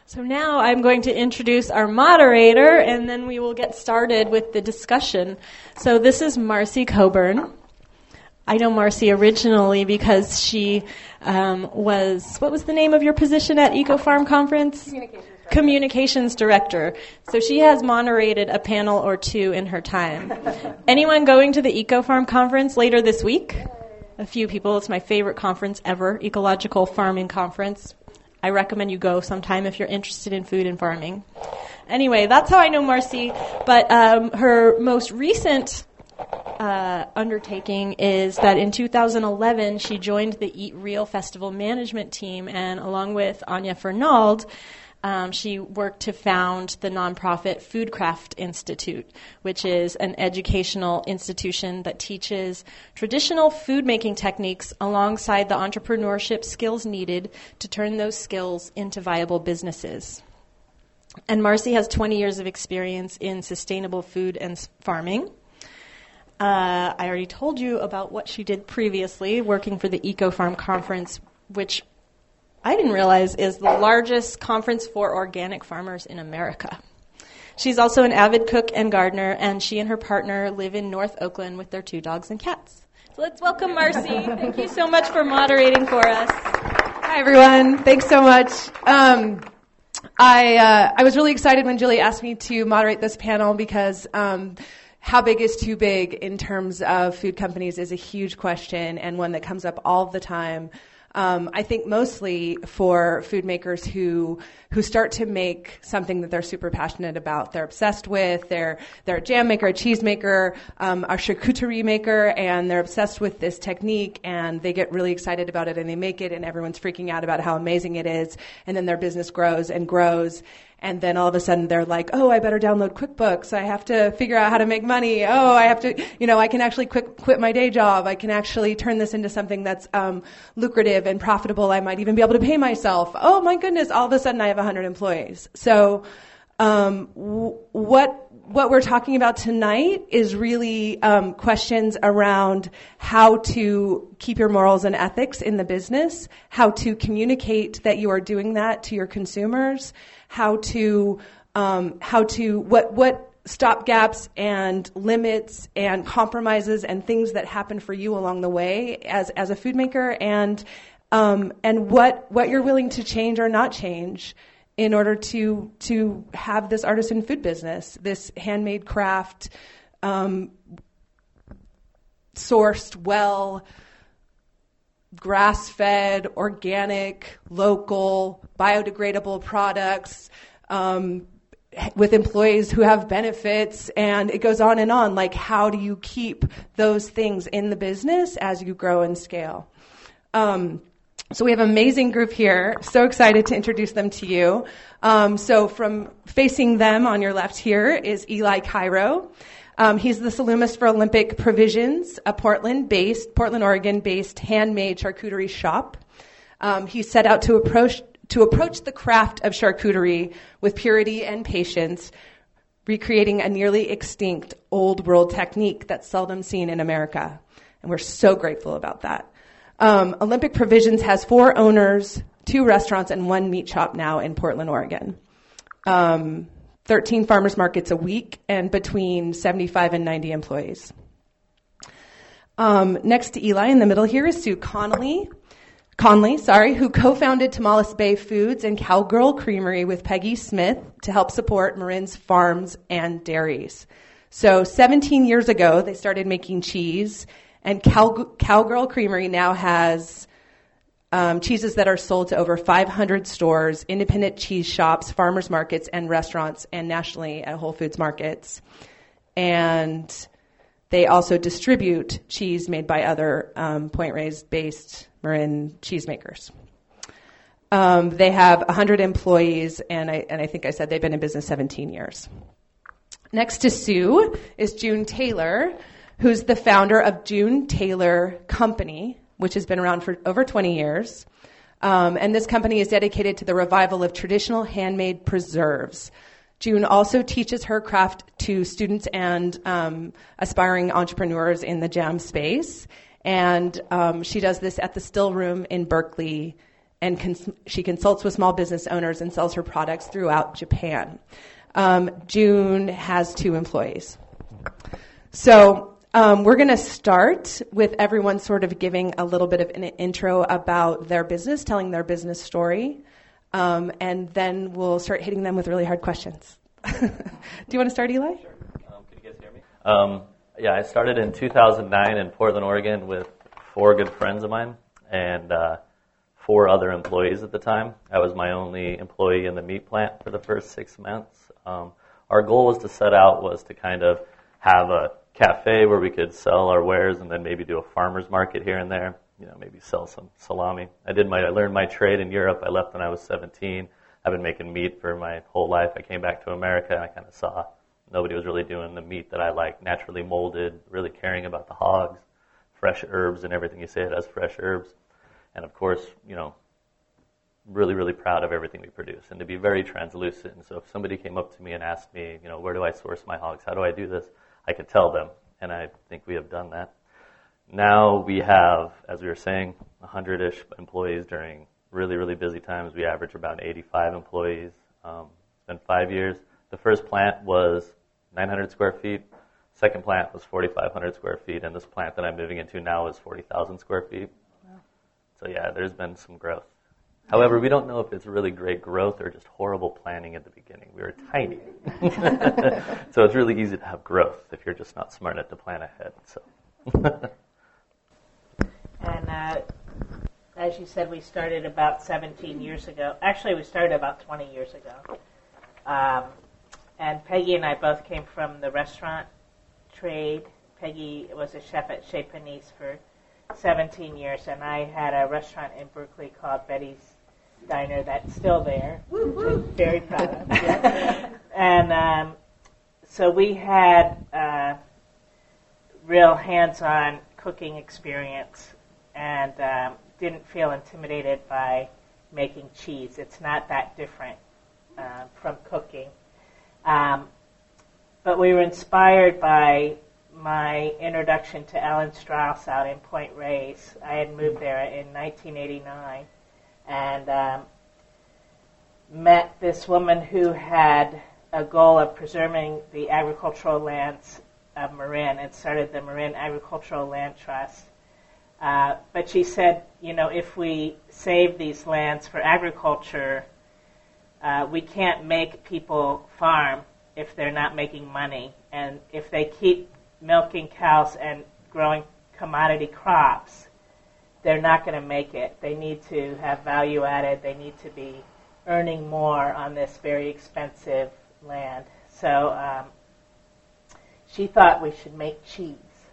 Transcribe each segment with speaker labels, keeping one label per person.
Speaker 1: So now I'm going to introduce our moderator, and then we will get started with the discussion. So this is Marcy Coburn. I know Marcy originally because she what was the name of your position at EcoFarm Conference? Communications Director. So she has moderated a panel or two in her time. Anyone going to the EcoFarm Conference later this week? A few people. It's my favorite conference ever, Ecological Farming Conference. I recommend you go sometime if you're interested in food and farming. Anyway, that's how I know Marcy. But her most recent undertaking is that in 2011 she joined the Eat Real Festival management team, and along with Anya Fernald, she worked to found the nonprofit Foodcraft Institute, which is an educational institution that teaches traditional food-making techniques alongside the entrepreneurship skills needed to turn those skills into viable businesses. And Marcy has 20 years of experience in sustainable food and farming. I already told you about what she did previously, working for the EcoFarm Conference, which I didn't realize is the largest conference for organic farmers in America. She's also an avid cook and gardener, and she and her partner live in North Oakland with their 2 dogs and cats. So let's welcome Marcy. Thank you so much for moderating for us.
Speaker 2: Hi, everyone. Thanks so much. I was really excited when Julie asked me to moderate this panel because how big is too big in terms of food companies is a huge question, and one that comes up all the time. I think mostly for food makers who start to make something that they're super passionate about. They're obsessed with. They're a jam maker, a cheese maker, a charcuterie maker, and they're obsessed with this technique, and they get really excited about it, and they make it, and everyone's freaking out about how amazing it is, and then their business grows and grows. And then all of a sudden they're like, oh, I better download QuickBooks. I have to figure out how to make money. Oh, I have to, I can actually quit my day job. I can actually turn this into something that's lucrative and profitable. I might even be able to pay myself. Oh, my goodness, all of a sudden I have 100 employees. So what we're talking about tonight is really questions around how to keep your morals and ethics in the business, how to communicate that you are doing that to your consumers, what stopgaps and limits and compromises and things that happen for you along the way as a food maker, and what you're willing to change or not change in order to have this artisan food business, this handmade craft, sourced well, grass-fed, organic, local, biodegradable products, with employees who have benefits, and it goes on and on. Like, how do you keep those things in the business as you grow and scale? So we have an amazing group here. So excited to introduce them to you. So from facing them on your left here is Eli Cairo. He's the saloonist for Olympic Provisions, a Portland, Oregon-based handmade charcuterie shop. He set out to approach the craft of charcuterie with purity and patience, recreating a nearly extinct old world technique that's seldom seen in America. And we're so grateful about that. Olympic Provisions has 4 owners, 2 restaurants, and 1 meat shop now in Portland, Oregon. 13 farmers markets a week, and between 75 and 90 employees. Next to Eli in the middle here is Sue Conley, who co-founded Tamales Bay Foods and Cowgirl Creamery with Peggy Smith to help support Marin's farms and dairies. So 17 years ago, they started making cheese, and Cowgirl Creamery now has cheeses that are sold to over 500 stores, independent cheese shops, farmers markets, and restaurants, and nationally at Whole Foods markets. And they also distribute cheese made by other Point Reyes-based Marin cheesemakers. They have 100 employees, and I think I said they've been in business 17 years. Next to Sue is June Taylor, who's the founder of June Taylor Company, which has been around for over 20 years. And this company is dedicated to the revival of traditional handmade preserves. June also teaches her craft to students and aspiring entrepreneurs in the jam space. And she does this at the Still Room in Berkeley and she consults with small business owners and sells her products throughout Japan. June has 2 employees. So we're going to start with everyone sort of giving a little bit of an intro about their business, telling their business story, and then we'll start hitting them with really hard questions. Do you want to start, Eli?
Speaker 3: Sure. Can you guys hear me? Yeah, I started in 2009 in Portland, Oregon with 4 good friends of mine and 4 other employees at the time. I was my only employee in the meat plant for the first 6 months. Our goal was to kind of have a cafe where we could sell our wares and then maybe do a farmer's market here and there, maybe sell some salami. I learned my trade in Europe. I left when I was 17. I've been making meat for my whole life. I came back to America and I kind of saw nobody was really doing the meat that I like, naturally molded, really caring about the hogs, fresh herbs and everything you say it has fresh herbs. And of course, really, really proud of everything we produce and to be very translucent. And so if somebody came up to me and asked me, where do I source my hogs? How do I do this? I could tell them, and I think we have done that. Now we have, as we were saying, 100-ish employees during really, really busy times. We average about 85 employees. It's been 5 years. The first plant was 900 square feet. Second plant was 4,500 square feet, and this plant that I'm moving into now is 40,000 square feet. Wow. So yeah, there's been some growth. However, we don't know if it's really great growth or just horrible planning at the beginning. We were tiny. So it's really easy to have growth if you're just not smart enough to plan ahead. So.
Speaker 4: And as you said, we started about 17 years ago. Actually, we started about 20 years ago. And Peggy and I both came from the restaurant trade. Peggy was a chef at Chez Panisse for 17 years, and I had a restaurant in Berkeley called Betty's Diner that's still there, which I'm very proud of. Yeah. And so we had real hands-on cooking experience and didn't feel intimidated by making cheese. It's not that different from cooking. But we were inspired by my introduction to Ellen Strauss out in Point Reyes. I had moved there in 1989 and met this woman who had a goal of preserving the agricultural lands of Marin and started the Marin Agricultural Land Trust. But she said, if we save these lands for agriculture, we can't make people farm if they're not making money. And if they keep milking cows and growing commodity crops, they're not going to make it. They need to have value added. They need to be earning more on this very expensive land. So she thought we should make cheese.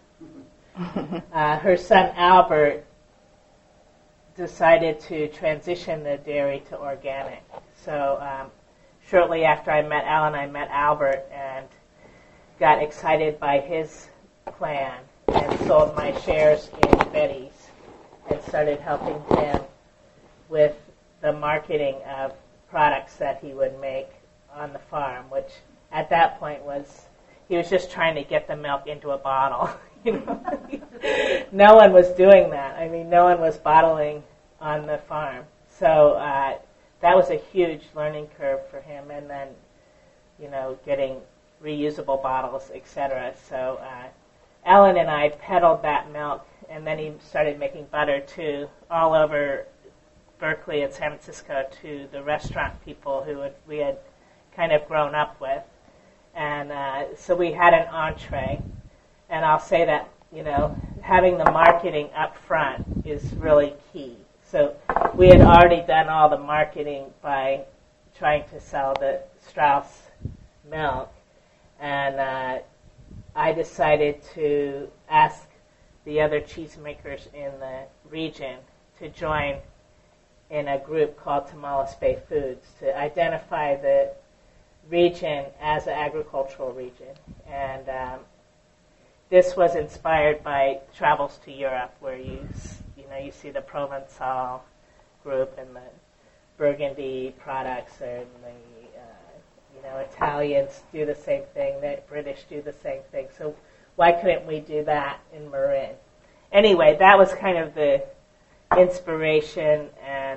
Speaker 4: Her son Albert decided to transition the dairy to organic. So shortly after I met Alan, I met Albert and got excited by his plan and sold my shares in Betty's and started helping him with the marketing of products that he would make on the farm, which at that point he was just trying to get the milk into a bottle. No one was doing that. I mean, no one was bottling on the farm. So that was a huge learning curve for him, and then, getting reusable bottles, etc. So Ellen and I peddled that milk, and then he started making butter too, all over Berkeley and San Francisco to the restaurant people who we had kind of grown up with. And so we had an entree, and I'll say that, having the marketing up front is really key. So we had already done all the marketing by trying to sell the Strauss milk, and I decided to ask the other cheesemakers in the region to join in a group called Tomales Bay Foods to identify the region as an agricultural region. And this was inspired by travels to Europe, where you see the Provençal group and the Burgundy products, and the Italians do the same thing, the British do the same thing. So why couldn't we do that in Marin? Anyway, that was kind of the inspiration. And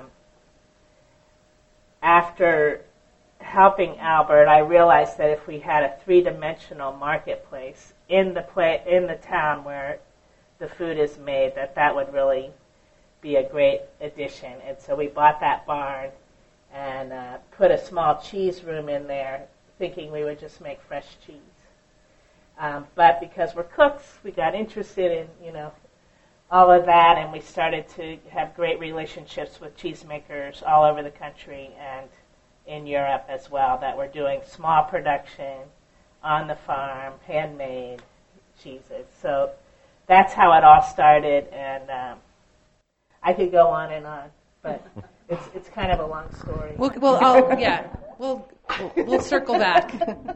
Speaker 4: after helping Albert, I realized that if we had a three-dimensional marketplace in the town where the food is made, that would really be a great addition. And so we bought that barn and put a small cheese room in there, thinking we would just make fresh cheese. But because we're cooks, we got interested in, all of that, and we started to have great relationships with cheesemakers all over the country and in Europe as well, that were doing small production on the farm, handmade cheeses. So that's how it all started, and I could go on and on, but it's kind of a long story.
Speaker 2: We'll circle back.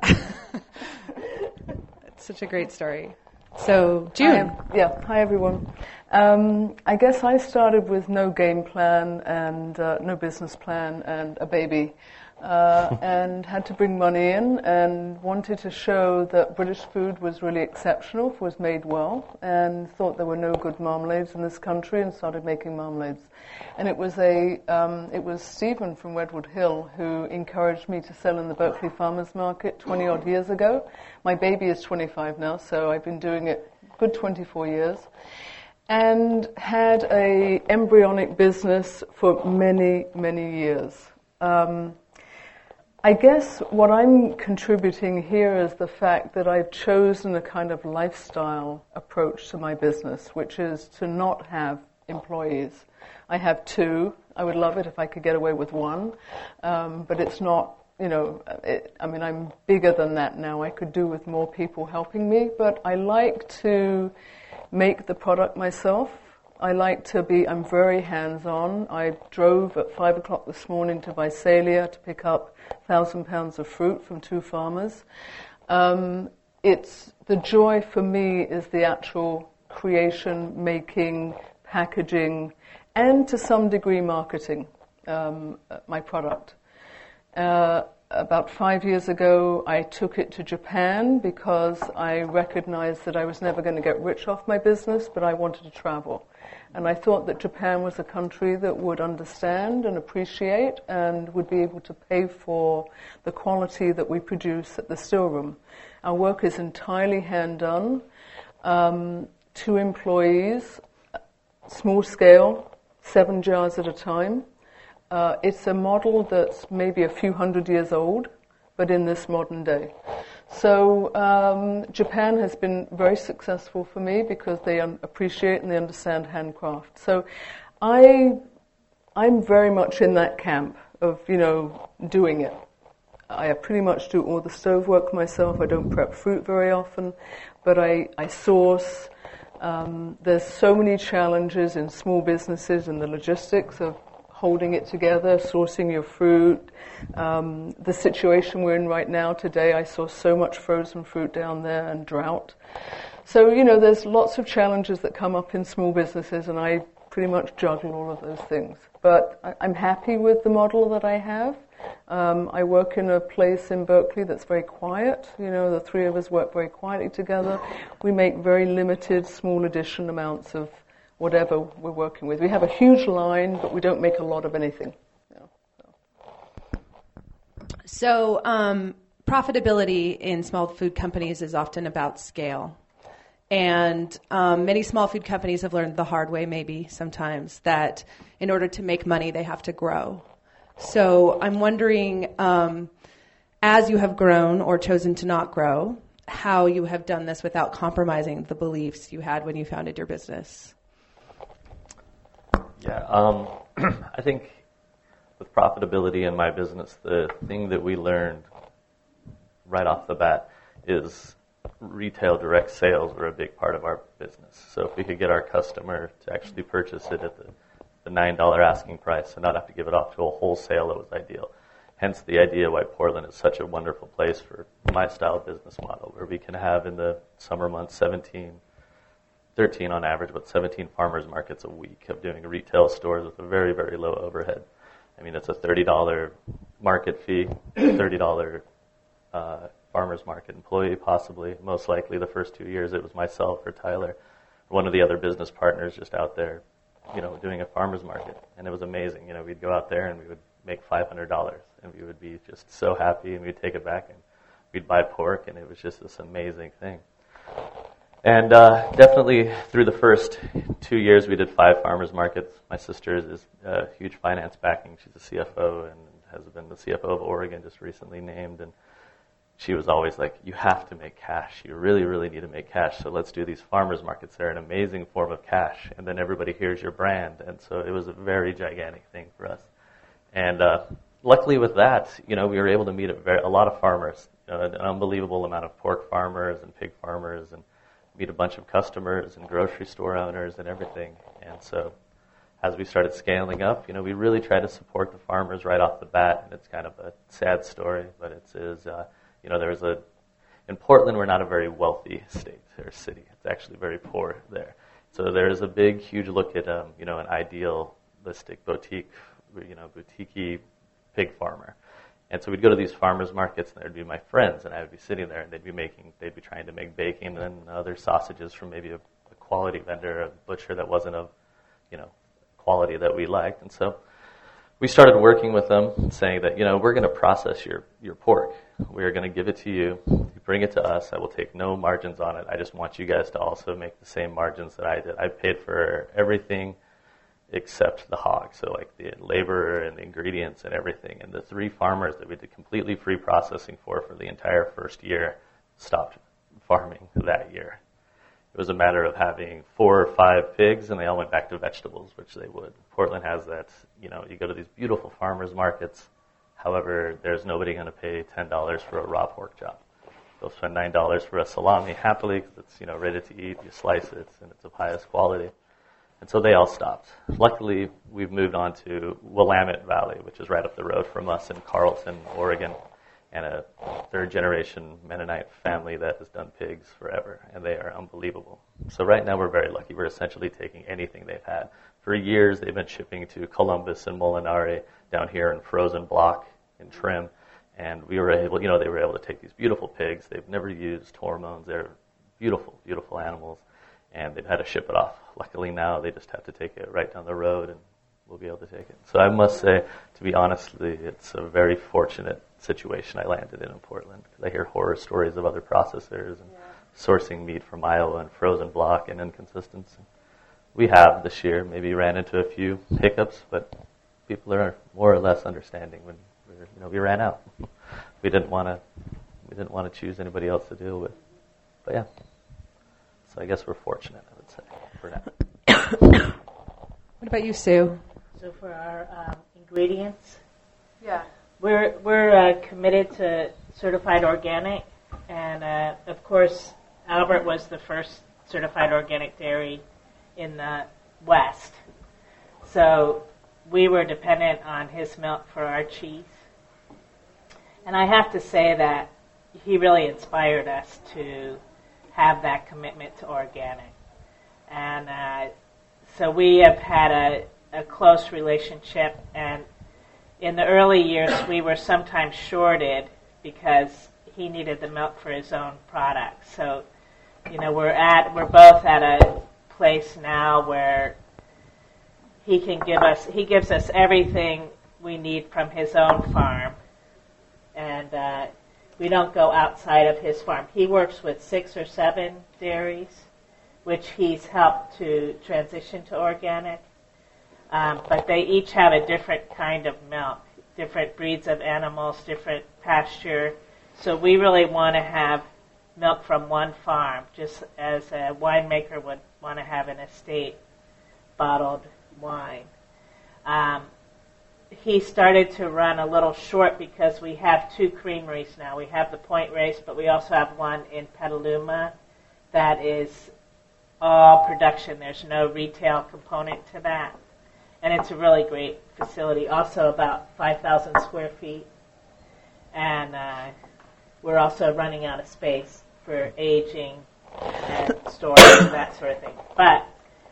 Speaker 2: It's such a great story. So, June.
Speaker 5: Hi everyone. I guess I started with no game plan and no business plan and a baby, and had to bring money in and wanted to show that British food was really exceptional, was made well, and thought there were no good marmalades in this country, and started making marmalades. And it was Stephen from Redwood Hill who encouraged me to sell in the Berkeley Farmers Market 20 odd years ago. My baby is 25 now, so I've been doing it good 24 years. And had a embryonic business for many, many years. I guess what I'm contributing here is the fact that I've chosen a kind of lifestyle approach to my business, which is to not have employees. I have two. I would love it if I could get away with one, but it's not, I'm bigger than that now. I could do with more people helping me, but I like to make the product myself. I'm very hands-on. I drove at 5 o'clock this morning to Visalia to pick up 1,000 pounds of fruit from two farmers. It's the joy for me is the actual creation, making, packaging, and to some degree marketing my product. About 5 years ago, I took it to Japan because I recognized that I was never going to get rich off my business, but I wanted to travel. And I thought that Japan was a country that would understand and appreciate and would be able to pay for the quality that we produce at the still room. Our work is entirely hand-done, 2 employees, small scale, 7 jars at a time. It's a model that's maybe a few hundred years old, but in this modern day. So Japan has been very successful for me because they appreciate and they understand handcraft. So I'm very much in that camp of, doing it. I pretty much do all the stove work myself. I don't prep fruit very often, but I source. There's so many challenges in small businesses and the logistics of holding it together, sourcing your fruit. The situation we're in right now today, I saw so much frozen fruit down there and drought. So, there's lots of challenges that come up in small businesses, and I pretty much juggle all of those things. But I'm happy with the model that I have. I work in a place in Berkeley that's very quiet. The 3 of us work very quietly together. We make very limited, small edition amounts of whatever we're working with. We have a huge line, but we don't make a lot of anything.
Speaker 2: So profitability in small food companies is often about scale. And many small food companies have learned the hard way, maybe sometimes, that in order to make money, they have to grow. So I'm wondering, as you have grown or chosen to not grow, how you have done this without compromising the beliefs you had when you founded your business.
Speaker 3: Yeah, I think with profitability in my business, the thing that we learned right off the bat is retail direct sales were a big part of our business. So if we could get our customer to actually purchase it at the $9 asking price and not have to give it off to a wholesale, it was ideal. Hence the idea why Portland is such a wonderful place for my style business model, where we can have in the summer months 13 on average, but 17 farmers markets a week of doing retail stores with a very, very low overhead. I mean, it's a $30 market fee, $30 farmers market employee possibly. Most likely the first 2 years it was myself or Tyler, one of the other business partners just out there doing a farmer's market, and it was amazing. We'd go out there and we would make $500, and we would be just so happy, and we'd take it back and we'd buy pork, and it was just this amazing thing. And definitely through the first 2 years, we did 5 farmers markets. My sister is huge finance backing. She's a CFO and has been the CFO of Oregon, just recently named. And she was always like, you have to make cash. You really, really need to make cash. So let's do these farmers markets. They're an amazing form of cash. And then everybody hears your brand. And so it was a very gigantic thing for us. And luckily with that, we were able to meet a lot of farmers, an unbelievable amount of pork farmers and pig farmers, and meet a bunch of customers and grocery store owners and everything. And so as we started scaling up, we really tried to support the farmers right off the bat. And it's kind of a sad story, but in Portland, we're not a very wealthy state or city. It's actually very poor there. So there's a big, huge look at, an idealistic boutique, boutique-y pig farmer. And so we'd go to these farmers markets, and there'd be my friends, and I would be sitting there, and they'd be trying to make bacon and other sausages from maybe a quality vendor, a butcher that wasn't of, quality that we liked. And so we started working with them, saying that, we're going to process your pork. We're going to give it to you. You bring it to us. I will take no margins on it. I just want you guys to also make the same margins that I did. I paid for everything except the hog, so like the labor and the ingredients and everything. And the 3 farmers that we did completely free processing for the entire first year stopped farming that year. It was a matter of having 4 or 5 pigs, and they all went back to vegetables, which they would. Portland has that, you go to these beautiful farmers markets. However, there's nobody going to pay $10 for a raw pork chop. They'll spend $9 for a salami happily because it's, ready to eat. You slice it, and it's of highest quality. And so they all stopped. Luckily, we've moved on to Willamette Valley, which is right up the road from us in Carlton, Oregon, and a 3rd-generation Mennonite family that has done pigs forever, and they are unbelievable. So right now we're very lucky. We're essentially taking anything they've had. For years, they've been shipping to Columbus and Molinari down here in frozen block and trim, and we were able, they were able to take these beautiful pigs. They've never used hormones. They're beautiful, beautiful animals, and they've had to ship it off. Luckily now they just have to take it right down the road, and we'll be able to take it. So I must say, to be honest, it's a very fortunate situation I landed in Portland, because I hear horror stories of other processors and sourcing meat from Iowa and frozen block and inconsistency. We have this year maybe ran into a few hiccups, but people are more or less understanding when we ran out. We didn't want to choose anybody else to deal with. But yeah. So I guess we're fortunate, I would say, for now.
Speaker 2: What about you, Sue?
Speaker 4: So for our ingredients,
Speaker 5: Yeah.
Speaker 4: we're committed to certified organic, and of course, Albert was the first certified organic dairy in the West. So we were dependent on his milk for our cheese. And I have to say that he really inspired us to have that commitment to organic. And so we have had a close relationship, and in the early years we were sometimes shorted because he needed the milk for his own products. So, we're both at a place now where he gives us everything we need from his own farm, and we don't go outside of his farm. He works with 6 or 7 dairies, which he's helped to transition to organic. But they each have a different kind of milk, different breeds of animals, different pasture. So we really want to have milk from one farm, just as a winemaker would want to have an estate bottled wine. He started to run a little short because we have 2 creameries now. We have the Point Race, but we also have one in Petaluma that is all production. There's no retail component to that. And it's a really great facility, also about 5,000 square feet. And we're also running out of space for aging and storage and that sort of thing. But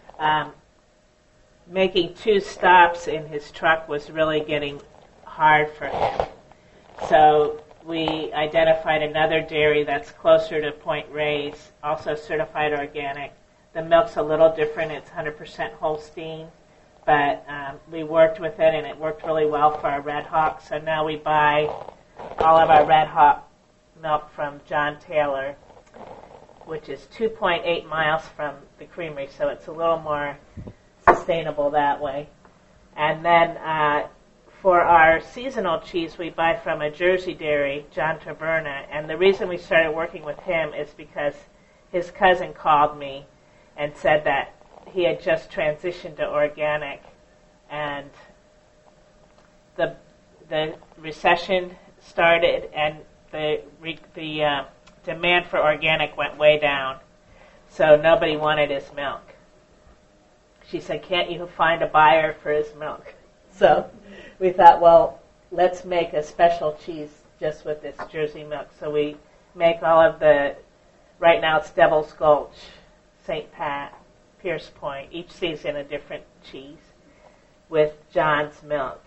Speaker 4: making 2 stops in his truck was really getting hard for him. So we identified another dairy that's closer to Point Reyes, also certified organic. The milk's a little different. It's 100% Holstein. but we worked with it, and it worked really well for our Red Hawk. So now we buy all of our Red Hawk milk from John Taylor, which is 2.8 miles from the creamery, so it's a little more sustainable that way. And then for our seasonal cheese, we buy from a Jersey dairy, John Taberna, and the reason we started working with him is because his cousin called me and said that he had just transitioned to organic, and the recession started, and the demand for organic went way down, so nobody wanted his milk. She said, "Can't you find a buyer for his milk?" So we thought, well, let's make a special cheese just with this Jersey milk. So we make all of right now it's Devil's Gulch, St. Pat, Pierce Point, each season a different cheese with John's milk.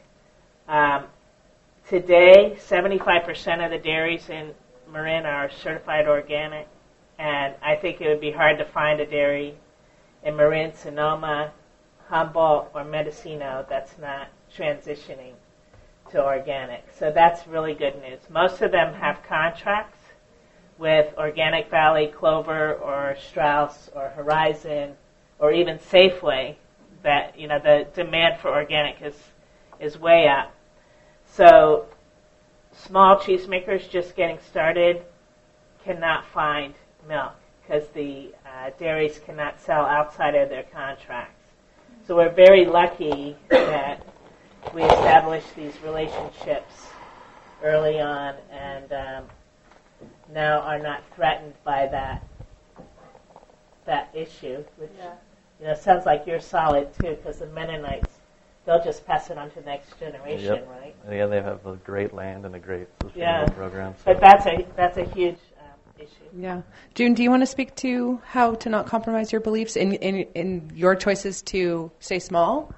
Speaker 4: Today, 75% of the dairies in Marin are certified organic, and I think it would be hard to find a dairy in Marin, Sonoma, Humboldt, or Mendocino that's not transitioning to organic. So that's really good news. Most of them have contracts with Organic Valley, Clover, or Strauss, or Horizon, or even Safeway. That the demand for organic is way up. So small cheesemakers just getting started cannot find milk because the dairies cannot sell outside of their contracts. So we're very lucky that we established these relationships early on, and now are not threatened by that issue, which sounds like you're solid too, because the Mennonites, they'll just pass it on to the next generation,
Speaker 3: Yep.
Speaker 4: right?
Speaker 3: Yeah, they have a great land and a great sustainable program. So.
Speaker 4: But that's a huge issue.
Speaker 2: Yeah. June, do you want to speak to how to not compromise your beliefs in your choices to stay small?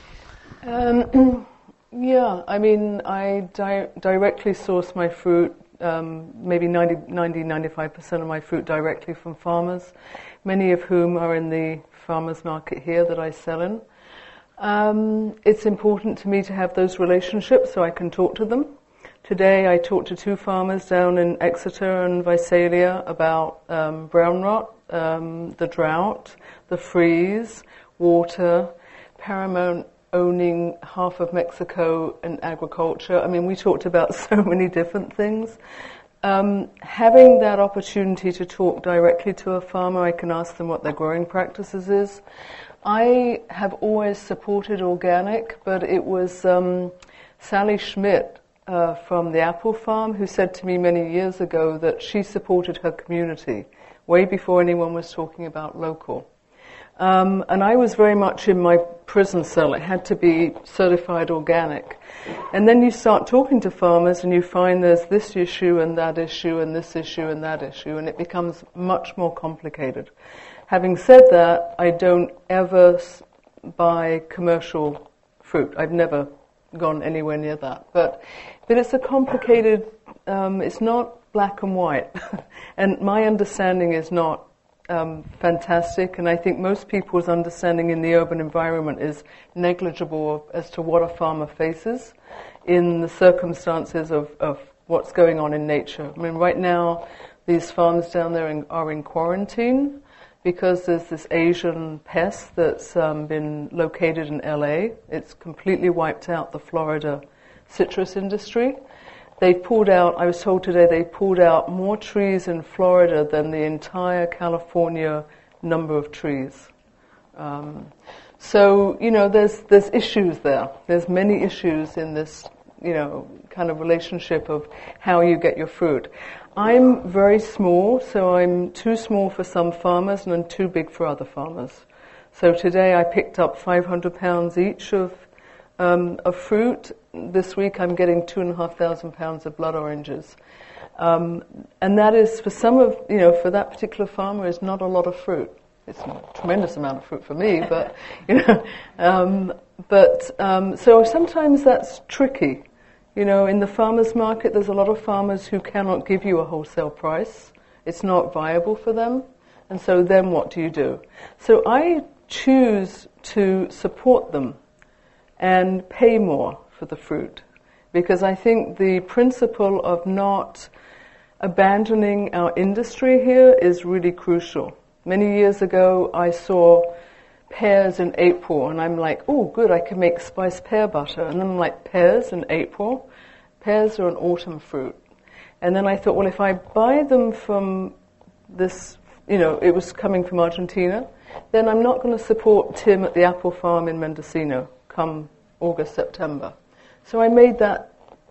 Speaker 5: Yeah, I mean, I directly source my fruit, maybe 95% of my fruit directly from farmers, many of whom are in the farmers market here that I sell in. It's important to me to have those relationships so I can talk to them. Today I talked to 2 farmers down in Exeter and Visalia about brown rot, the drought, the freeze, water, Paramount owning half of Mexico and agriculture. I mean, we talked about so many different things. Having that opportunity to talk directly to a farmer, I can ask them what their growing practices is. I have always supported organic, but it was Sally Schmidt from the apple farm who said to me many years ago that she supported her community way before anyone was talking about local. And I was very much in my prison cell. It had to be certified organic. And then you start talking to farmers and you find there's this issue and that issue and this issue and that issue, and it becomes much more complicated. Having said that, I don't ever buy commercial fruit. I've never gone anywhere near that. But it's a complicated, it's not black and white. And my understanding is not fantastic, and I think most people's understanding in the urban environment is negligible as to what a farmer faces in the circumstances of what's going on in nature. I mean, right now, these farms down there are in quarantine because there's this Asian pest that's been located in LA. It's completely wiped out the Florida citrus industry. They pulled out, I was told today, they pulled out more trees in Florida than the entire California number of trees. So, there's issues there. There's many issues in this, kind of relationship of how you get your fruit. I'm very small, so I'm too small for some farmers and I'm too big for other farmers. So today I picked up 500 pounds each of fruit. This week I'm getting 2,500 pounds of blood oranges. And that is, for for that particular farmer, is not a lot of fruit. It's a tremendous amount of fruit for me, but, so sometimes that's tricky. In the farmer's market, there's a lot of farmers who cannot give you a wholesale price. It's not viable for them. And so then what do you do? So I choose to support them and pay more for the fruit. Because I think the principle of not abandoning our industry here is really crucial. Many years ago, I saw pears in April, and I'm like, oh, good, I can make spiced pear butter. And then I'm like, pears in April? Pears are an autumn fruit. And then I thought, well, if I buy them from this, it was coming from Argentina, then I'm not going to support Tim at the apple farm in Mendocino come August, September. So I made that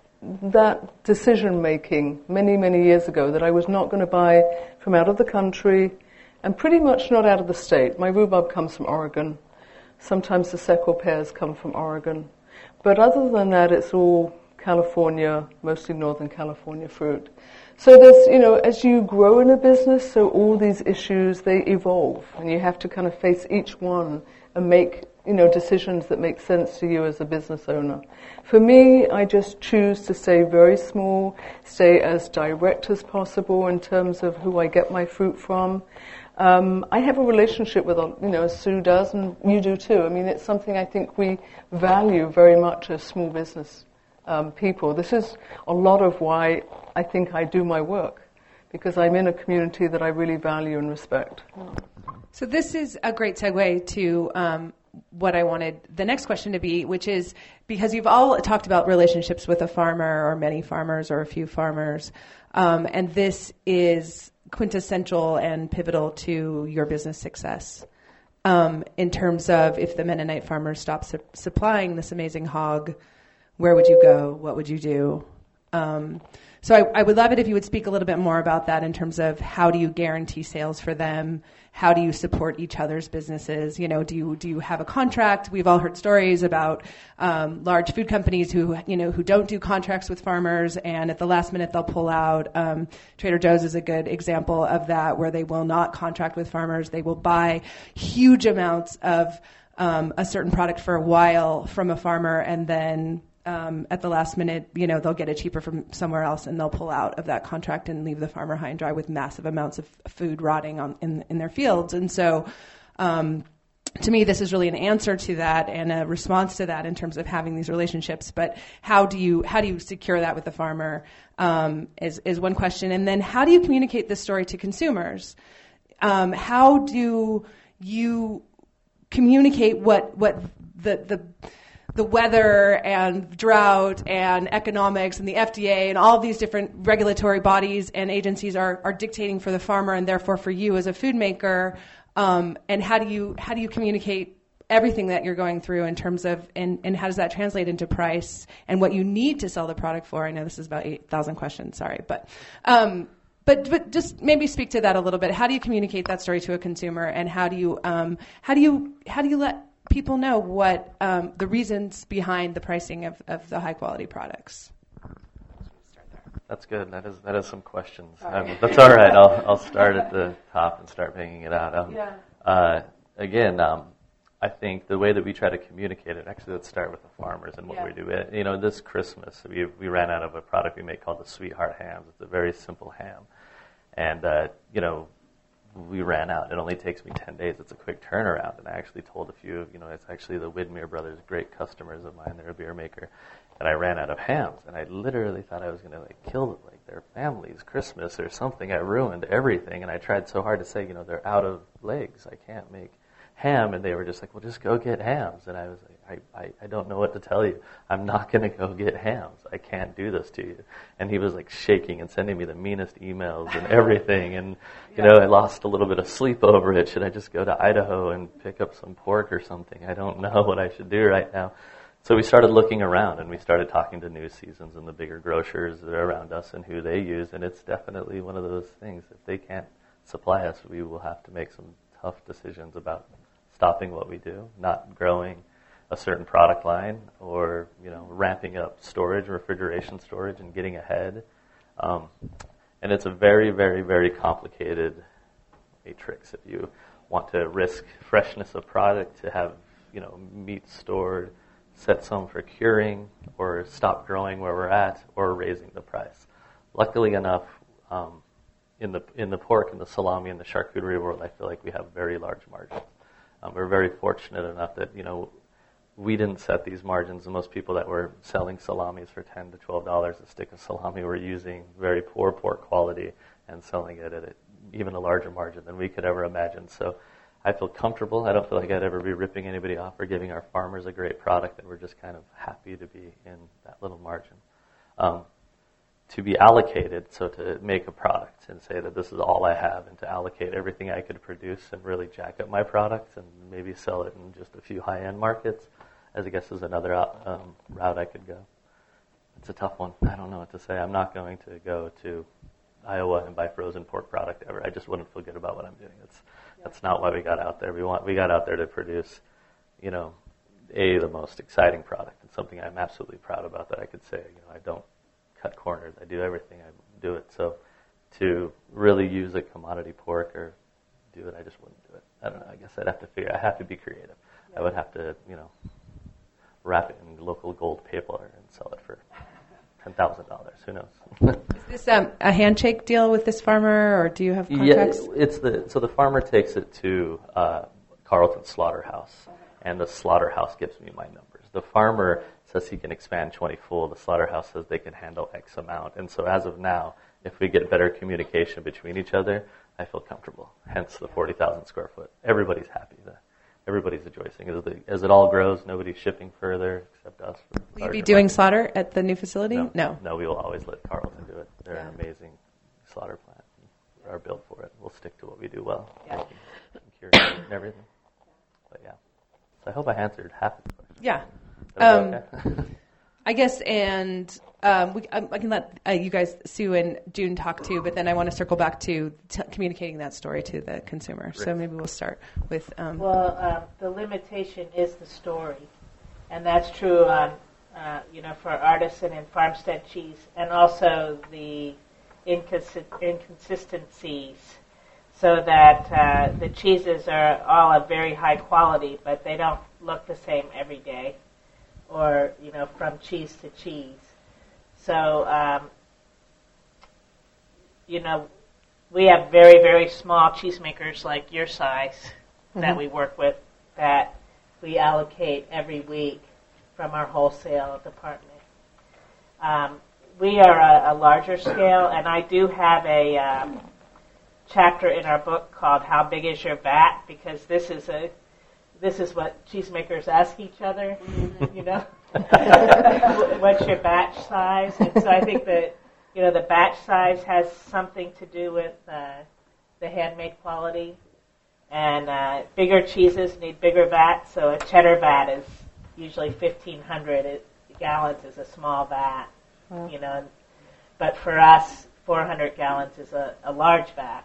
Speaker 5: decision-making many, many years ago that I was not going to buy from out of the country and pretty much not out of the state. My rhubarb comes from Oregon. Sometimes the Secco pears come from Oregon. But other than that, it's all California, mostly Northern California fruit. So there's, as you grow in a business, so all these issues, they evolve, and you have to kind of face each one and make, decisions that make sense to you as a business owner. For me, I just choose to stay very small, stay as direct as possible in terms of who I get my fruit from. I have a relationship with, Sue does, and you do too. I mean, it's something I think we value very much as small business people. This is a lot of why I think I do my work, because I'm in a community that I really value and respect.
Speaker 2: So this is a great segue to what I wanted the next question to be, which is, because you've all talked about relationships with a farmer or many farmers or a few farmers, and this is quintessential and pivotal to your business success. In terms of, if the Mennonite farmers stop supplying this amazing hog, where would you go? What would you do? So I would love it if you would speak a little bit more about that in terms of how do you guarantee sales for them? How do you support each other's businesses? Do you have a contract? We've all heard stories about large food companies who don't do contracts with farmers, and at the last minute they'll pull out. Trader Joe's is a good example of that, where they will not contract with farmers. They will buy huge amounts of a certain product for a while from a farmer, and then at the last minute, they'll get it cheaper from somewhere else, and they'll pull out of that contract and leave the farmer high and dry with massive amounts of food rotting in their fields. And so, to me, this is really an answer to that and a response to that in terms of having these relationships. But how do you secure that with the farmer is one question. And then how do you communicate this story to consumers? How do you communicate what the weather and drought and economics and the FDA and all of these different regulatory bodies and agencies are dictating for the farmer and therefore for you as a food maker? And how do you communicate everything that you're going through in terms of, and how does that translate into price and what you need to sell the product for? I know this is about 8,000 questions, sorry, but just maybe speak to that a little bit. How do you communicate that story to a consumer, and how do you let people know what the reasons behind the pricing of the high quality products?
Speaker 3: That's good. That is some questions. That's all right. I'll start at the top and start banging it out. Again, I think the way that we try to communicate it. Actually, let's start with the farmers and what we do. This Christmas we ran out of a product we make called the Sweetheart Hams. It's a very simple ham, and we ran out. It only takes me 10 days. It's a quick turnaround. And I actually told a few, it's actually the Widmer brothers, great customers of mine. They're a beer maker. And I ran out of hams. And I literally thought I was going to kill their families, Christmas or something. I ruined everything. And I tried so hard to say, they're out of legs. I can't make ham. And they were just like, well, just go get hams. And I was like, I don't know what to tell you. I'm not going to go get hams. I can't do this to you. And he was shaking and sending me the meanest emails and everything. And, I lost a little bit of sleep over it. Should I just go to Idaho and pick up some pork or something? I don't know what I should do right now. So we started looking around, and we started talking to News Seasons and the bigger grocers that are around us and who they use. And it's definitely one of those things. If they can't supply us, we will have to make some tough decisions about stopping what we do, not growing a certain product line, or ramping up storage, refrigeration storage, and getting ahead. And it's a very, very, very complicated matrix. If you want to risk freshness of product, to have meat stored, set some for curing, or stop growing where we're at, or raising the price. Luckily enough, in the pork and the salami and the charcuterie world, I feel like we have very large margins. We're very fortunate enough that we didn't set these margins. And most people that were selling salamis for $10 to $12 a stick of salami were using very poor pork quality and selling it at even a larger margin than we could ever imagine. So I feel comfortable. I don't feel like I'd ever be ripping anybody off or giving our farmers a great product, and we're just kind of happy to be in that little margin. To be allocated, so to make a product and say that this is all I have, and to allocate everything I could produce and really jack up my product and maybe sell it in just a few high-end markets, as I guess is another route I could go. It's a tough one. I don't know what to say. I'm not going to go to Iowa and buy frozen pork product ever. I just wouldn't feel good about what I'm doing. That's not why we got out there. We got out there to produce, the most exciting product, and something I'm absolutely proud about that I could say. I don't cut corners. I do everything. I do it. So to really use a commodity pork or do it, I just wouldn't do it. I don't know. I guess I have to be creative. Yeah. I would have to, wrap it in local gold paper and sell it for $10,000. Who knows?
Speaker 2: Is this a handshake deal with this farmer, or do you have contracts?
Speaker 3: Yeah, so the farmer takes it to Carlton Slaughterhouse, and the slaughterhouse gives me my numbers. The farmer says he can expand 20-fold. The slaughterhouse says they can handle X amount. And so as of now, if we get better communication between each other, I feel comfortable. Hence the 40,000 square foot. Everybody's happy. Everybody's rejoicing. As it all grows, nobody's shipping further except us.
Speaker 2: Will you be doing slaughter at the new facility?
Speaker 3: No, we will always let Carlton do it. They're an amazing slaughter plant. We are built for it. We'll stick to what we do well.
Speaker 4: Yeah.
Speaker 3: Cure and everything. But yeah. So I hope I answered half of the question.
Speaker 2: Yeah.
Speaker 3: Okay?
Speaker 2: I guess, and I can let you guys, Sue and June, talk too, but then I want to circle back to communicating that story to the consumer. Right. So maybe we'll start with...
Speaker 4: the limitation is the story, and that's true on, for artisan and farmstead cheese, and also the inconsistencies, so that the cheeses are all of very high quality, but they don't look the same every day, or, from cheese to cheese. So, we have very, very small cheesemakers like your size that we work with, that we allocate every week from our wholesale department. We are a larger scale, and I do have a chapter in our book called "How Big Is Your Vat?" because this is what cheesemakers ask each other, what's your batch size? And so I think that, the batch size has something to do with the handmade quality. And bigger cheeses need bigger vats, so a cheddar vat is usually 1,500 gallons is a small vat, But for us, 400 gallons is a large vat.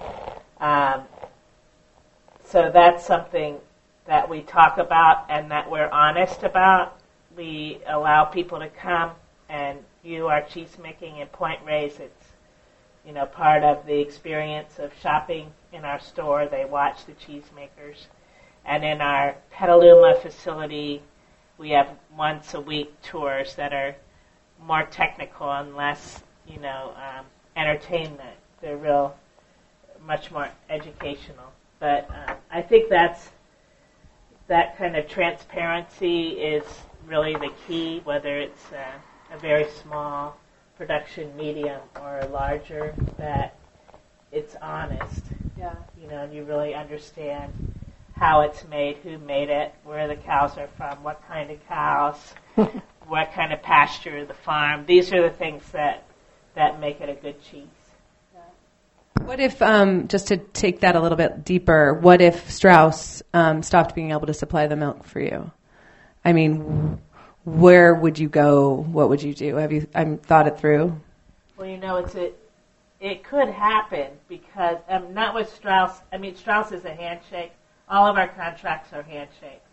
Speaker 4: So that's something that we talk about and that we're honest about. We allow people to come and view our cheese making in Point Reyes. It's, part of the experience of shopping in our store. They watch the cheesemakers. And in our Petaluma facility, we have once a week tours that are more technical and less, entertainment. They're much more educational. But I think that kind of transparency is really the key, whether it's a very small production medium or larger, that it's honest.
Speaker 2: Yeah.
Speaker 4: And you really understand how it's made, who made it, where the cows are from, what kind of cows, what kind of pasture, the farm. These are the things that make it a good cheese.
Speaker 2: What if, just to take that a little bit deeper, what if Strauss stopped being able to supply the milk for you? I mean, where would you go? What would you do? Have you thought it through?
Speaker 4: Well, it could happen because, not with Strauss. I mean, Strauss is a handshake. All of our contracts are handshakes.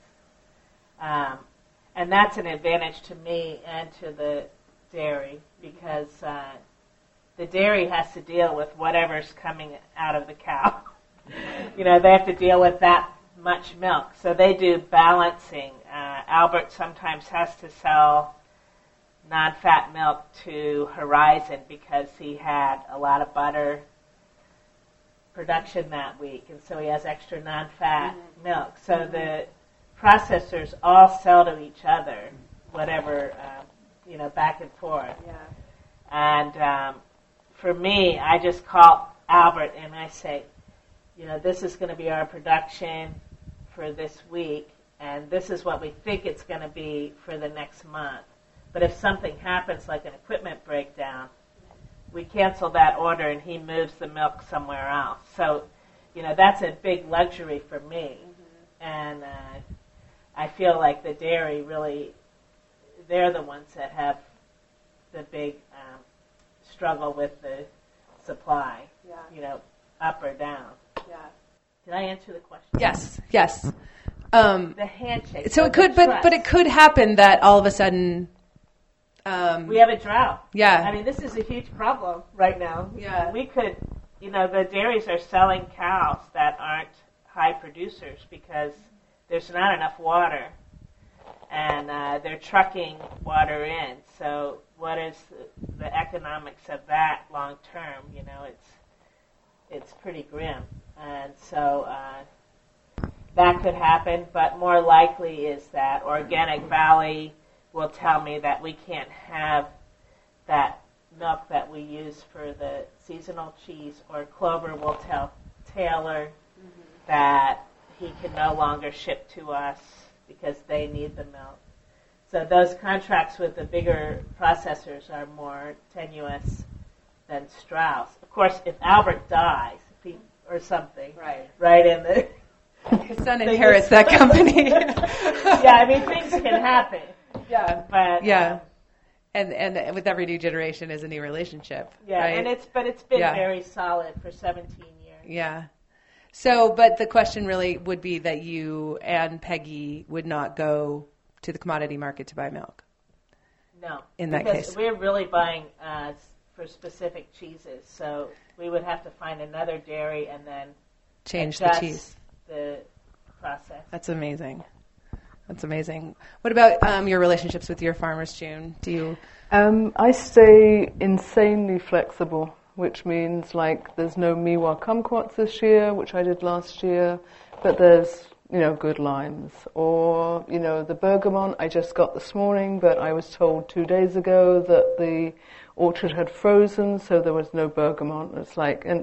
Speaker 4: And that's an advantage to me and to the dairy because the dairy has to deal with whatever's coming out of the cow. They have to deal with that much milk. So they do balancing. Albert sometimes has to sell non-fat milk to Horizon because he had a lot of butter production that week, and so he has extra non-fat milk. So processors all sell to each other, whatever, back and forth.
Speaker 2: Yeah.
Speaker 4: And for me, I just call Albert and I say, this is going to be our production for this week, and this is what we think it's going to be for the next month. But if something happens, like an equipment breakdown, we cancel that order and he moves the milk somewhere else. So, that's a big luxury for me. And I feel like the dairy really, they're the ones that have the big struggle with the supply, up or down.
Speaker 2: Yeah.
Speaker 4: Did I answer the question?
Speaker 2: Yes.
Speaker 4: The handshake.
Speaker 2: So it could, but it could happen that all of a sudden
Speaker 4: we have a drought.
Speaker 2: Yeah.
Speaker 4: I mean, this is a huge problem right now.
Speaker 2: Yeah.
Speaker 4: We could, the dairies are selling cows that aren't high producers because there's not enough water, and they're trucking water in. So what is the economics of that long term? It's pretty grim, and so that could happen. But more likely is that Organic Valley will tell me that we can't have that milk that we use for the seasonal cheese, or Clover will tell Taylor that he can no longer ship to us because they need the milk. So those contracts with the bigger processors are more tenuous than Strauss. Of course, if Albert dies or something, right in the
Speaker 2: his son inherits that company.
Speaker 4: Things can happen.
Speaker 2: Yeah,
Speaker 4: but
Speaker 2: and with every new generation is a new relationship.
Speaker 4: Yeah,
Speaker 2: right?
Speaker 4: and it's been very solid for 17 years.
Speaker 2: Yeah. So, but the question really would be that you and Peggy would not go to the commodity market to buy milk.
Speaker 4: No,
Speaker 2: in that
Speaker 4: because
Speaker 2: case,
Speaker 4: we're really buying for specific cheeses, so we would have to find another dairy and then
Speaker 2: change the cheese.
Speaker 4: The process.
Speaker 2: That's amazing. What about your relationships with your farmers, June? Do you?
Speaker 5: I stay insanely flexible, which means there's no Miwa kumquats this year, which I did last year, but there's good limes, or the bergamot I just got this morning, but I was told 2 days ago that the orchard had frozen, so there was no bergamot. It's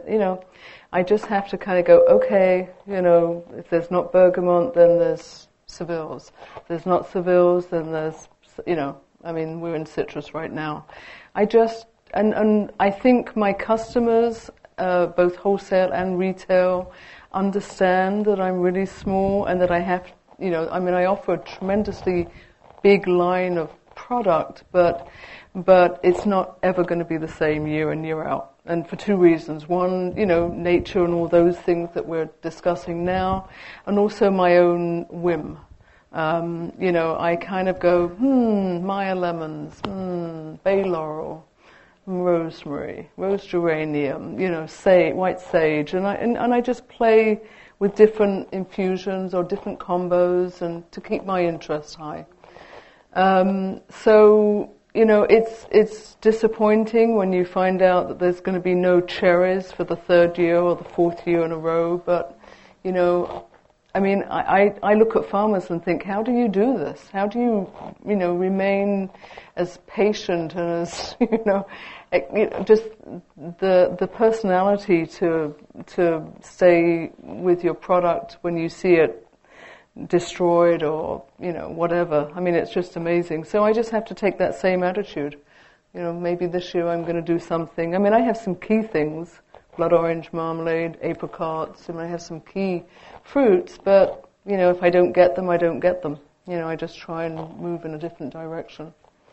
Speaker 5: I just have to kind of go, okay, if there's not bergamot, then there's Seville's. If there's not Seville's, then there's, we're in citrus right now. And I think my customers, both wholesale and retail, understand that I'm really small and that I have, I offer a tremendously big line of product, but it's not ever going to be the same year in, year out. And for two reasons. One, nature and all those things that we're discussing now, and also my own whim. I kind of go, Meyer lemons, bay laurel, rosemary, rose geranium, white sage, and I just play with different infusions or different combos, and to keep my interest high. It's disappointing when you find out that there's going to be no cherries for the third year or the fourth year in a row, but, I look at farmers and think, how do you do this? How do you, remain as patient and as, just the personality to stay with your product when you see it destroyed or, whatever. It's just amazing. So I just have to take that same attitude. Maybe this year I'm going to do something. I have some key things, blood orange marmalade, apricots. I have some key fruits, but, if I don't get them, I don't get them. I just try and move in a different direction.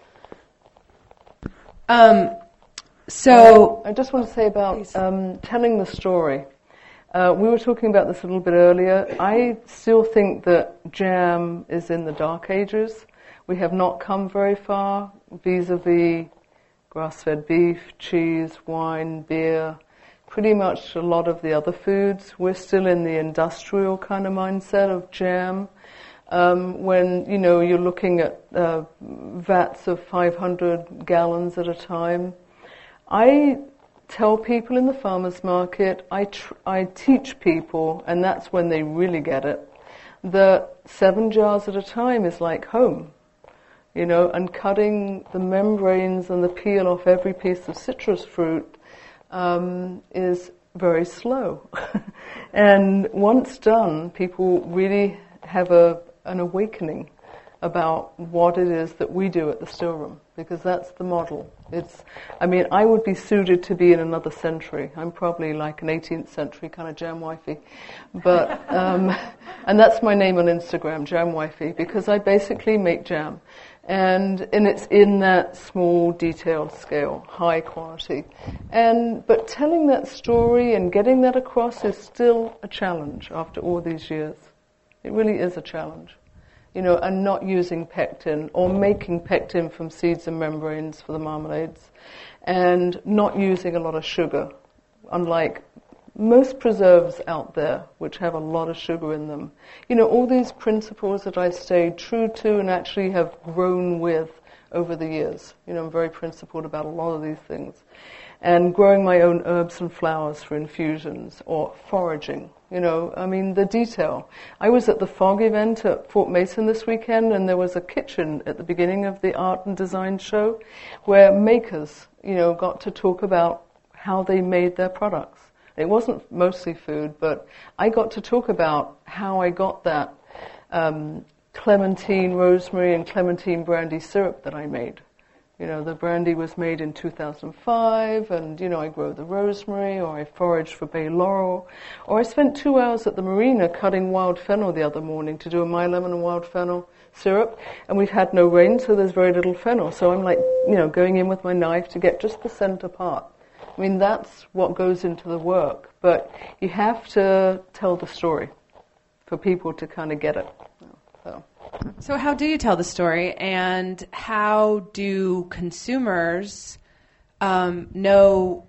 Speaker 2: So
Speaker 5: I just want to say about telling the story. We were talking about this a little bit earlier. I still think that jam is in the dark ages. We have not come very far vis-a-vis grass-fed beef, cheese, wine, beer, pretty much a lot of the other foods. We're still in the industrial kind of mindset of jam. When, you're looking at vats of 500 gallons at a time. I tell people in the farmers market, I teach people, and that's when they really get it, that 7 jars at a time is like home, and cutting the membranes and the peel off every piece of citrus fruit is very slow. And once done, people really have an awakening about what it is that we do at the still room, because that's the model. I would be suited to be in another century. I'm probably like an 18th century kind of jam wifey. But, and that's my name on Instagram, Jam Wifey, because I basically make jam. And it's in that small, detailed scale, high quality. But telling that story and getting that across is still a challenge after all these years. It really is a challenge. And not using pectin or making pectin from seeds and membranes for the marmalades, and not using a lot of sugar, unlike most preserves out there, which have a lot of sugar in them. All these principles that I stayed true to and actually have grown with over the years. I'm very principled about a lot of these things. And growing my own herbs and flowers for infusions, or foraging. The detail. I was at the FOG event at Fort Mason this weekend, and there was a kitchen at the beginning of the art and design show where makers, got to talk about how they made their products. It wasn't mostly food, but I got to talk about how I got that clementine, rosemary, and clementine brandy syrup that I made. The brandy was made in 2005, and, I grow the rosemary, or I foraged for bay laurel, or I spent 2 hours at the marina cutting wild fennel the other morning to do a my lemon and wild fennel syrup, and we've had no rain, so there's very little fennel. So I'm going in with my knife to get just the center part. That's what goes into the work, but you have to tell the story for people to kind of get it.
Speaker 2: So how do you tell the story, and how do consumers know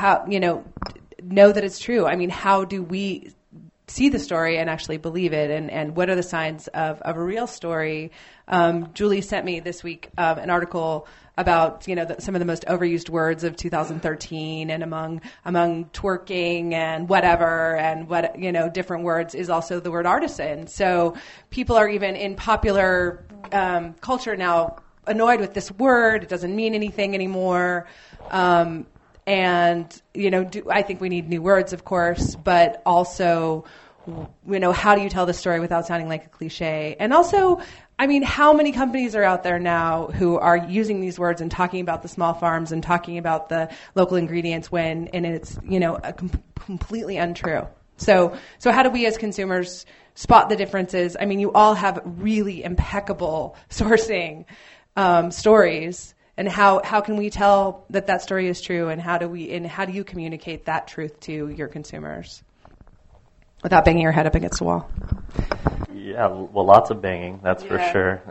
Speaker 2: that it's true? How do we see the story and actually believe it, and what are the signs of a real story? Julie sent me this week an article about some of the most overused words of 2013, and among twerking and whatever and what different words is also the word artisan. So people are even in popular culture now annoyed with this word. It doesn't mean anything anymore. I think we need new words, of course, but also how do you tell the story without sounding like a cliche? And also, how many companies are out there now who are using these words and talking about the small farms and talking about the local ingredients and it's, completely untrue. So how do we as consumers spot the differences? You all have really impeccable sourcing stories. And how can we tell that story is true, and how do you communicate that truth to your consumers without banging your head up against the wall?
Speaker 3: Yeah, well, lots of banging, that's for sure.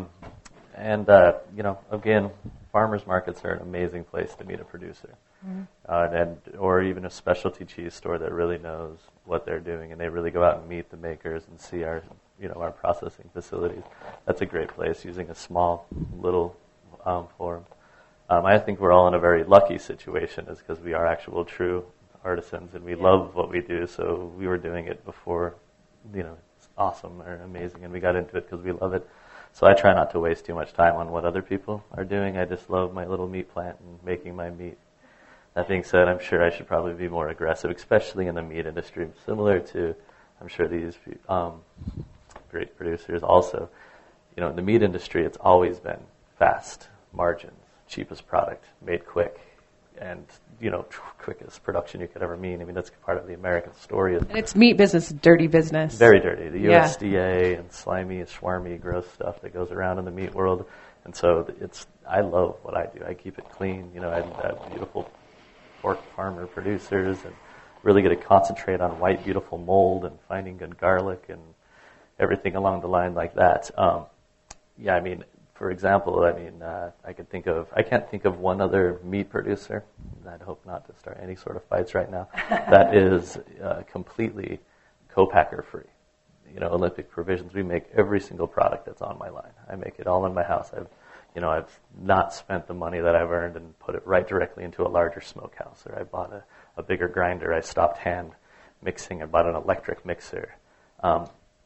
Speaker 3: Again, farmers markets are an amazing place to meet a producer, or even a specialty cheese store that really knows what they're doing, and they really go out and meet the makers and see our processing facilities. That's a great place, using a small little form. I think we're all in a very lucky situation, is because we are actual true artisans, and we love what we do. So we were doing it before, it's awesome or amazing, and we got into it because we love it. So I try not to waste too much time on what other people are doing. I just love my little meat plant and making my meat. That being said, I'm sure I should probably be more aggressive, especially in the meat industry, similar to, I'm sure, these great producers also. In the meat industry, it's always been fast margins, cheapest product, made quick, and quickest production you could ever mean. That's part of the American story.
Speaker 2: And it's meat business, dirty business.
Speaker 3: Very dirty. The USDA and slimy, swarmy, gross stuff that goes around in the meat world. And so I love what I do. I keep it clean. I have beautiful pork farmer producers, and really get to concentrate on white, beautiful mold and finding good garlic and everything along the line like that. For example, I can't think of one other meat producer, I'd hope not to start any sort of fights right now, that is completely co-packer free. Olympic Provisions, we make every single product that's on my line. I make it all in my house. I've not spent the money that I've earned and put it right directly into a larger smokehouse, or I bought a bigger grinder. I stopped hand mixing and bought an electric mixer.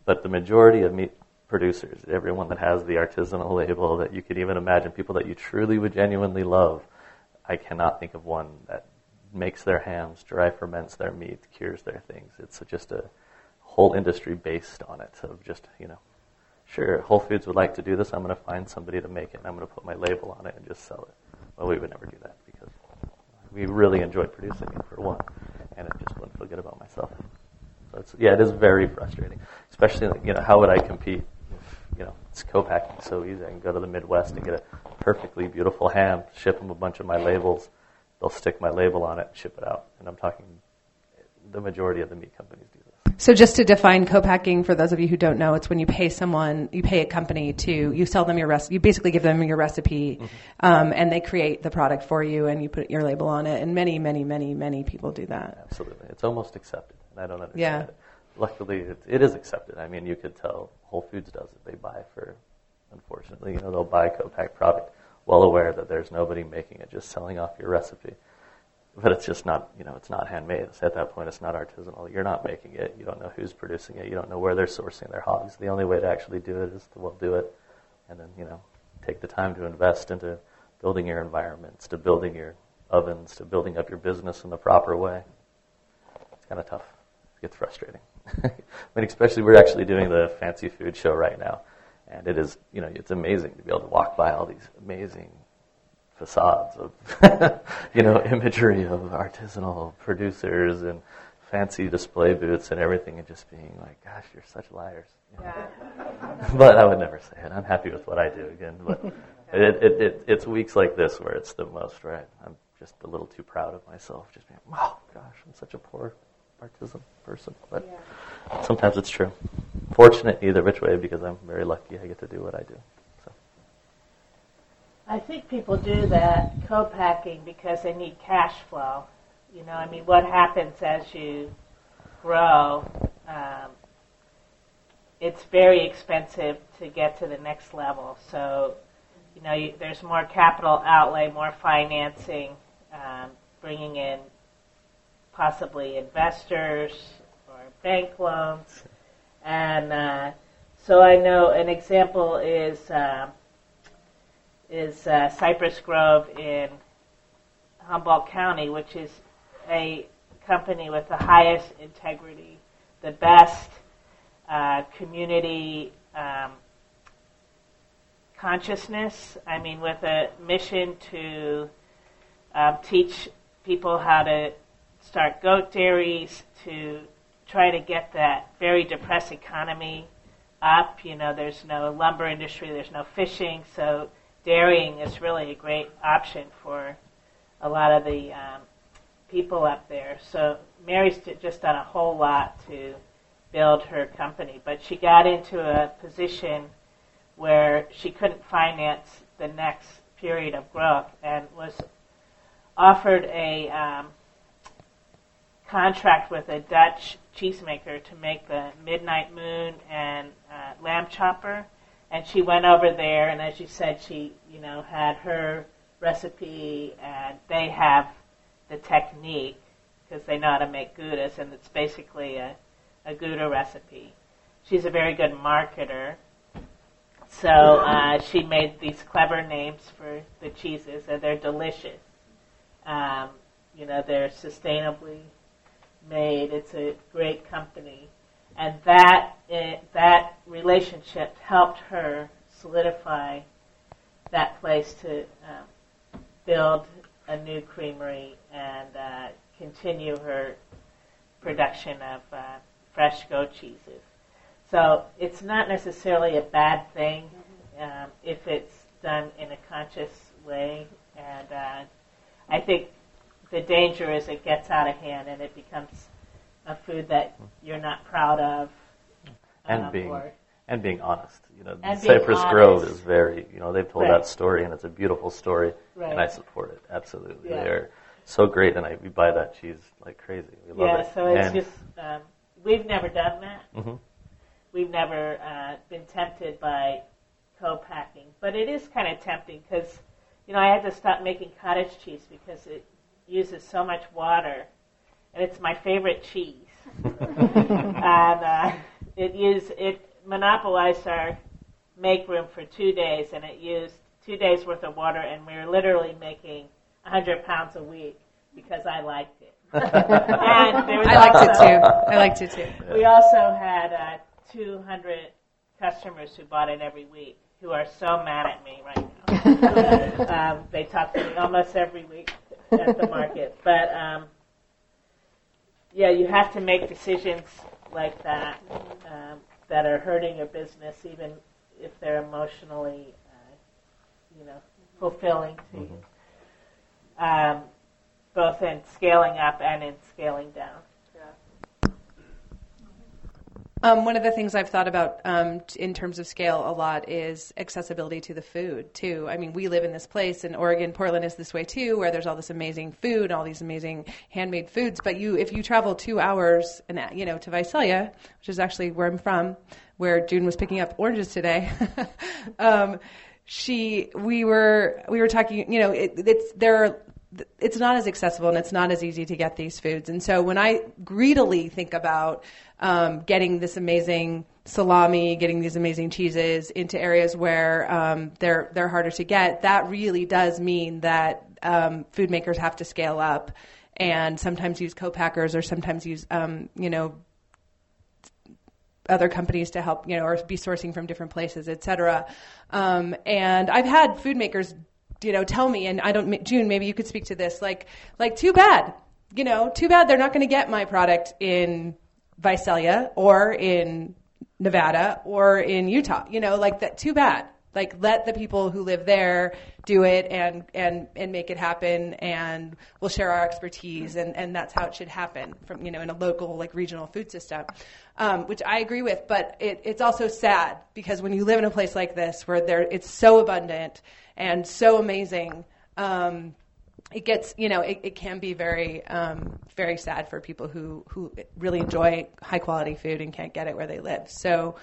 Speaker 3: But the majority of meat producers, everyone that has the artisanal label that you could even imagine, people that you truly would genuinely love, I cannot think of one that makes their hams, dry ferments their meat, cures their things. It's just a whole industry based on it of just, sure, Whole Foods would like to do this, I'm going to find somebody to make it, and I'm going to put my label on it and just sell it. Well, we would never do that because we really enjoy producing it, for one, and it just wouldn't feel good about myself. So it is very frustrating, especially, how would I compete if, it's co-packing so easy. I can go to the Midwest and get a perfectly beautiful ham, ship them a bunch of my labels, they'll stick my label on it and ship it out. And I'm talking the majority of the meat companies do this.
Speaker 2: So just to define co-packing, for those of you who don't know, it's when you pay a company you sell them your recipe, you basically give them your recipe, and they create the product for you, and you put your label on it. And many, many, many, many people do that.
Speaker 3: Absolutely. It's almost accepted, and I don't understand
Speaker 2: Yeah.
Speaker 3: it. Luckily, it is accepted. I mean, you could tell Whole Foods does it. They buy unfortunately, they'll buy co-packed product, well aware that there's nobody making it, just selling off your recipe. But it's just not, it's not handmade. At that point, it's not artisanal. You're not making it. You don't know who's producing it. You don't know where they're sourcing their hogs. The only way to actually do it is to, do it and then, take the time to invest into building your environments, to building your ovens, to building up your business in the proper way. It's kind of tough. It gets frustrating. I mean, especially we're actually doing the fancy food show right now. And it is, it's amazing to be able to walk by all these amazing facades of, imagery of artisanal producers and fancy display booths and everything, and just being like, gosh, you're such liars.
Speaker 4: Yeah.
Speaker 3: But I would never say it. I'm happy with what I do again. But it's weeks like this where it's the most, right? I'm just a little too proud of myself, just being, oh, gosh, I'm such a poor artisan person. But sometimes it's true. Fortunate either which way, because I'm very lucky I get to do what I do.
Speaker 4: I think people do that co-packing because they need cash flow. What happens as you grow, it's very expensive to get to the next level. So, there's more capital outlay, more financing, bringing in possibly investors or bank loans. And so I know an example is Cypress Grove in Humboldt County, which is a company with the highest integrity, the best community consciousness. I mean, with a mission to teach people how to start goat dairies, to try to get that very depressed economy up. There's no lumber industry, there's no fishing, so dairying is really a great option for a lot of the people up there. So Mary's just done a whole lot to build her company, but she got into a position where she couldn't finance the next period of growth and was offered a contract with a Dutch cheesemaker to make the Midnight Moon and Lamb Chopper. And she went over there, and as you said, she, had her recipe, and they have the technique because they know how to make Goudas, and it's basically a Gouda recipe. She's a very good marketer, so she made these clever names for the cheeses, and they're delicious. They're sustainably made. It's a great company. And that relationship helped her solidify that place to build a new creamery and continue her production of fresh goat cheeses. So it's not necessarily a bad thing if it's done in a conscious way. And I think the danger is it gets out of hand and it becomes a food that you're not proud of.
Speaker 3: And being honest.
Speaker 4: And
Speaker 3: Cypress
Speaker 4: being
Speaker 3: Grove
Speaker 4: honest.
Speaker 3: is very, they've told
Speaker 4: Right.
Speaker 3: that story, and it's a beautiful story,
Speaker 4: Right.
Speaker 3: and I support it, absolutely.
Speaker 4: Yeah.
Speaker 3: They're so great, and we buy that cheese like crazy. We love it.
Speaker 4: So it's
Speaker 3: And-
Speaker 4: just, we've never done that.
Speaker 3: Mhm.
Speaker 4: We've never been tempted by co-packing. But it is kind of tempting because, I had to stop making cottage cheese because it uses so much water. And it's my favorite cheese. And it monopolized our make room for 2 days, and it used 2 days worth of water, and we were literally making 100 pounds a week because I liked it. And there was
Speaker 2: I liked it too.
Speaker 4: We also had 200 customers who bought it every week, who are so mad at me right now. They talk to me almost every week at the market. But, yeah, you have to make decisions like that that are hurting your business, even if they're emotionally, fulfilling to you, both in scaling up and in scaling down.
Speaker 2: One of the things I've thought about in terms of scale a lot is accessibility to the food, too. I mean, we live in this place in Oregon. Portland is this way, too, where there's all this amazing food, all these amazing handmade foods. But if you travel 2 hours, to Visalia, which is actually where I'm from, where June was picking up oranges today, we were talking, it's not as accessible and it's not as easy to get these foods. And so when I greedily think about getting this amazing salami, getting these amazing cheeses into areas where they're harder to get, that really does mean that food makers have to scale up and sometimes use co-packers or sometimes use, other companies to help, or be sourcing from different places, et cetera. And I've had food makers tell me, and June, maybe you could speak to this, like too bad they're not going to get my product in Visalia or in Nevada or in Utah, that, too bad. Like, let the people who live there do it and make it happen, and we'll share our expertise, and that's how it should happen from, in a local, regional food system, which I agree with. But it's also sad because when you live in a place like this where it's so abundant and so amazing, it gets, it can be very, very sad for people who really enjoy high quality food and can't get it where they live. So,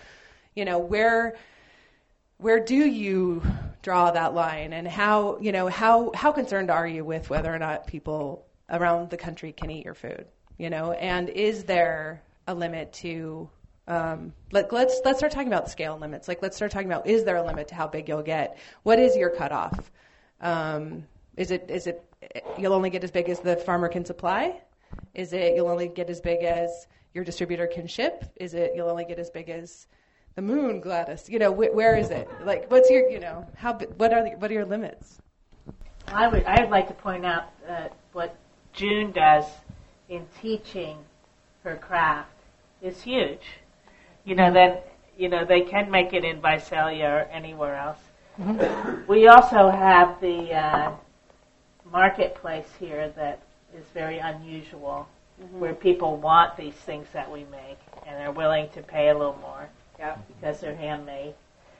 Speaker 2: where do you draw that line, and how concerned are you with whether or not people around the country can eat your food, and is there a limit to, let's start talking about scale limits. Let's start talking about, is there a limit to how big you'll get? What is your cutoff? Is it you'll only get as big as the farmer can supply? Is it you'll only get as big as your distributor can ship? Is it you'll only get as big as the moon, Gladys? Where is it? What's your, what are your limits?
Speaker 4: I would like to point out what June does in teaching her craft is huge. They can make it in Visalia or anywhere else. Mm-hmm. We also have the marketplace here that is very unusual, mm-hmm. where people want these things that we make and are willing to pay a little more. Yeah, because they're handmade.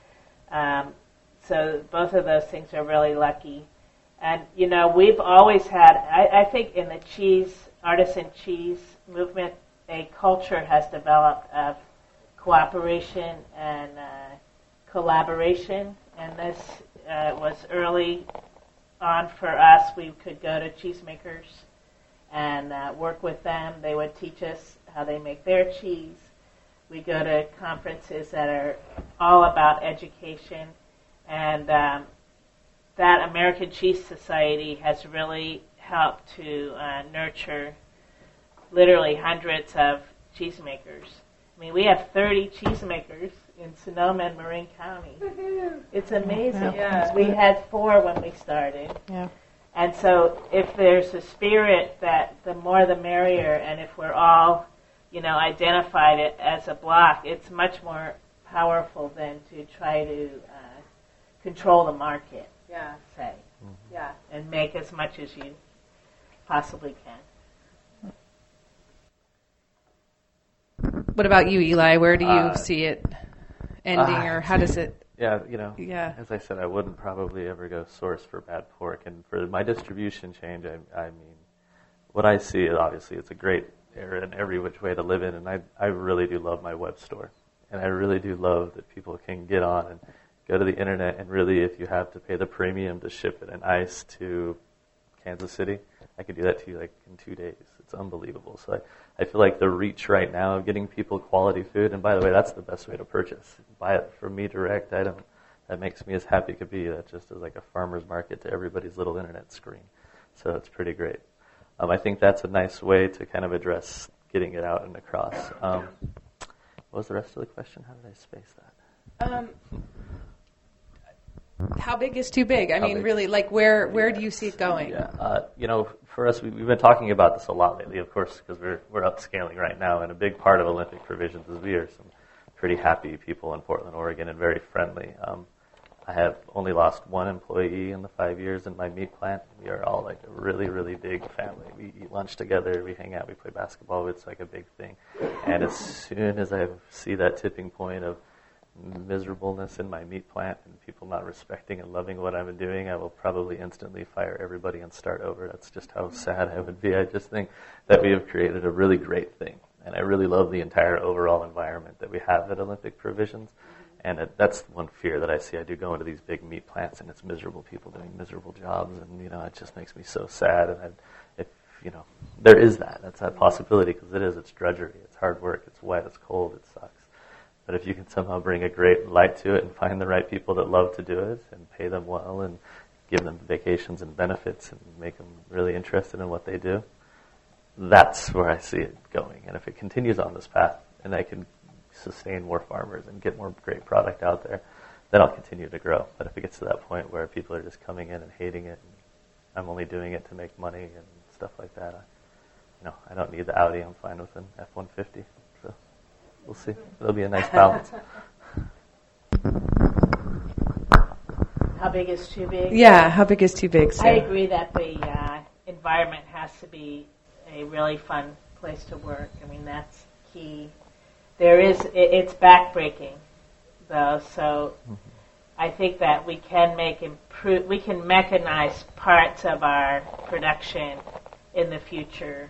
Speaker 4: So both of those things are really lucky. And, we've always had, I think in the artisan cheese movement, a culture has developed of cooperation and collaboration. And this was early on for us. We could go to cheesemakers and work with them. They would teach us how they make their cheese. We go to conferences that are all about education, and that American Cheese Society has really helped to nurture literally hundreds of cheesemakers. I mean, we have 30 cheesemakers in Sonoma and Marin County. It's amazing. Yeah. We had 4 when we started. Yeah. And so if there's a spirit that the more the merrier, and if we're all identified it as a block, it's much more powerful than to try to control the market, say, and make as much as you possibly can.
Speaker 2: What about you, Eli? Where do you see it ending, or how does it?
Speaker 3: Yeah, as I said, I wouldn't probably ever go source for bad pork, and for my distribution change, I mean, what I see is obviously it's a great era and every which way to live in, and I really do love my web store, and I really do love that people can get on and go to the internet, and really if you have to pay the premium to ship it in ice to Kansas City, I could do that to you like in 2 days. It's unbelievable. So I feel like the reach right now of getting people quality food, and by the way, that's the best way to purchase. Buy it from me direct. That makes me as happy could be. That just is like a farmer's market to everybody's little internet screen. So it's pretty great. I think that's a nice way to kind of address getting it out and across. What was the rest of the question? How did I space that?
Speaker 2: How big is too big? I mean, really, like where do you see it going?
Speaker 3: Yeah, for us, we've been talking about this a lot lately, of course, because we're upscaling right now, and a big part of Olympic Provisions is we are some pretty happy people in Portland, Oregon, and very friendly. I have only lost one employee in the 5 years in my meat plant. We are all like a really, really big family. We eat lunch together, we hang out, we play basketball. It's like a big thing. And as soon as I see that tipping point of miserableness in my meat plant and people not respecting and loving what I'm doing, I will probably instantly fire everybody and start over. That's just how sad I would be. I just think that we have created a really great thing. And I really love the entire overall environment that we have at Olympic Provisions. And that's one fear that I see. I do go into these big meat plants, and it's miserable people doing miserable jobs, and it just makes me so sad. And there is that. That's that possibility because it's drudgery, it's hard work, it's wet, it's cold, it sucks. But if you can somehow bring a great light to it and find the right people that love to do it and pay them well and give them vacations and benefits and make them really interested in what they do, that's where I see it going. And if it continues on this path and I can sustain more farmers and get more great product out there, then I'll continue to grow. But if it gets to that point where people are just coming in and hating it, and I'm only doing it to make money and stuff like that, I don't need the Audi. I'm fine with an F-150. So we'll see. It'll be a nice balance.
Speaker 4: How big is too big?
Speaker 2: Yeah, how big is too big?
Speaker 4: I agree that the environment has to be a really fun place to work. I mean, that's key. It's backbreaking, though, so I think that we can we can mechanize parts of our production in the future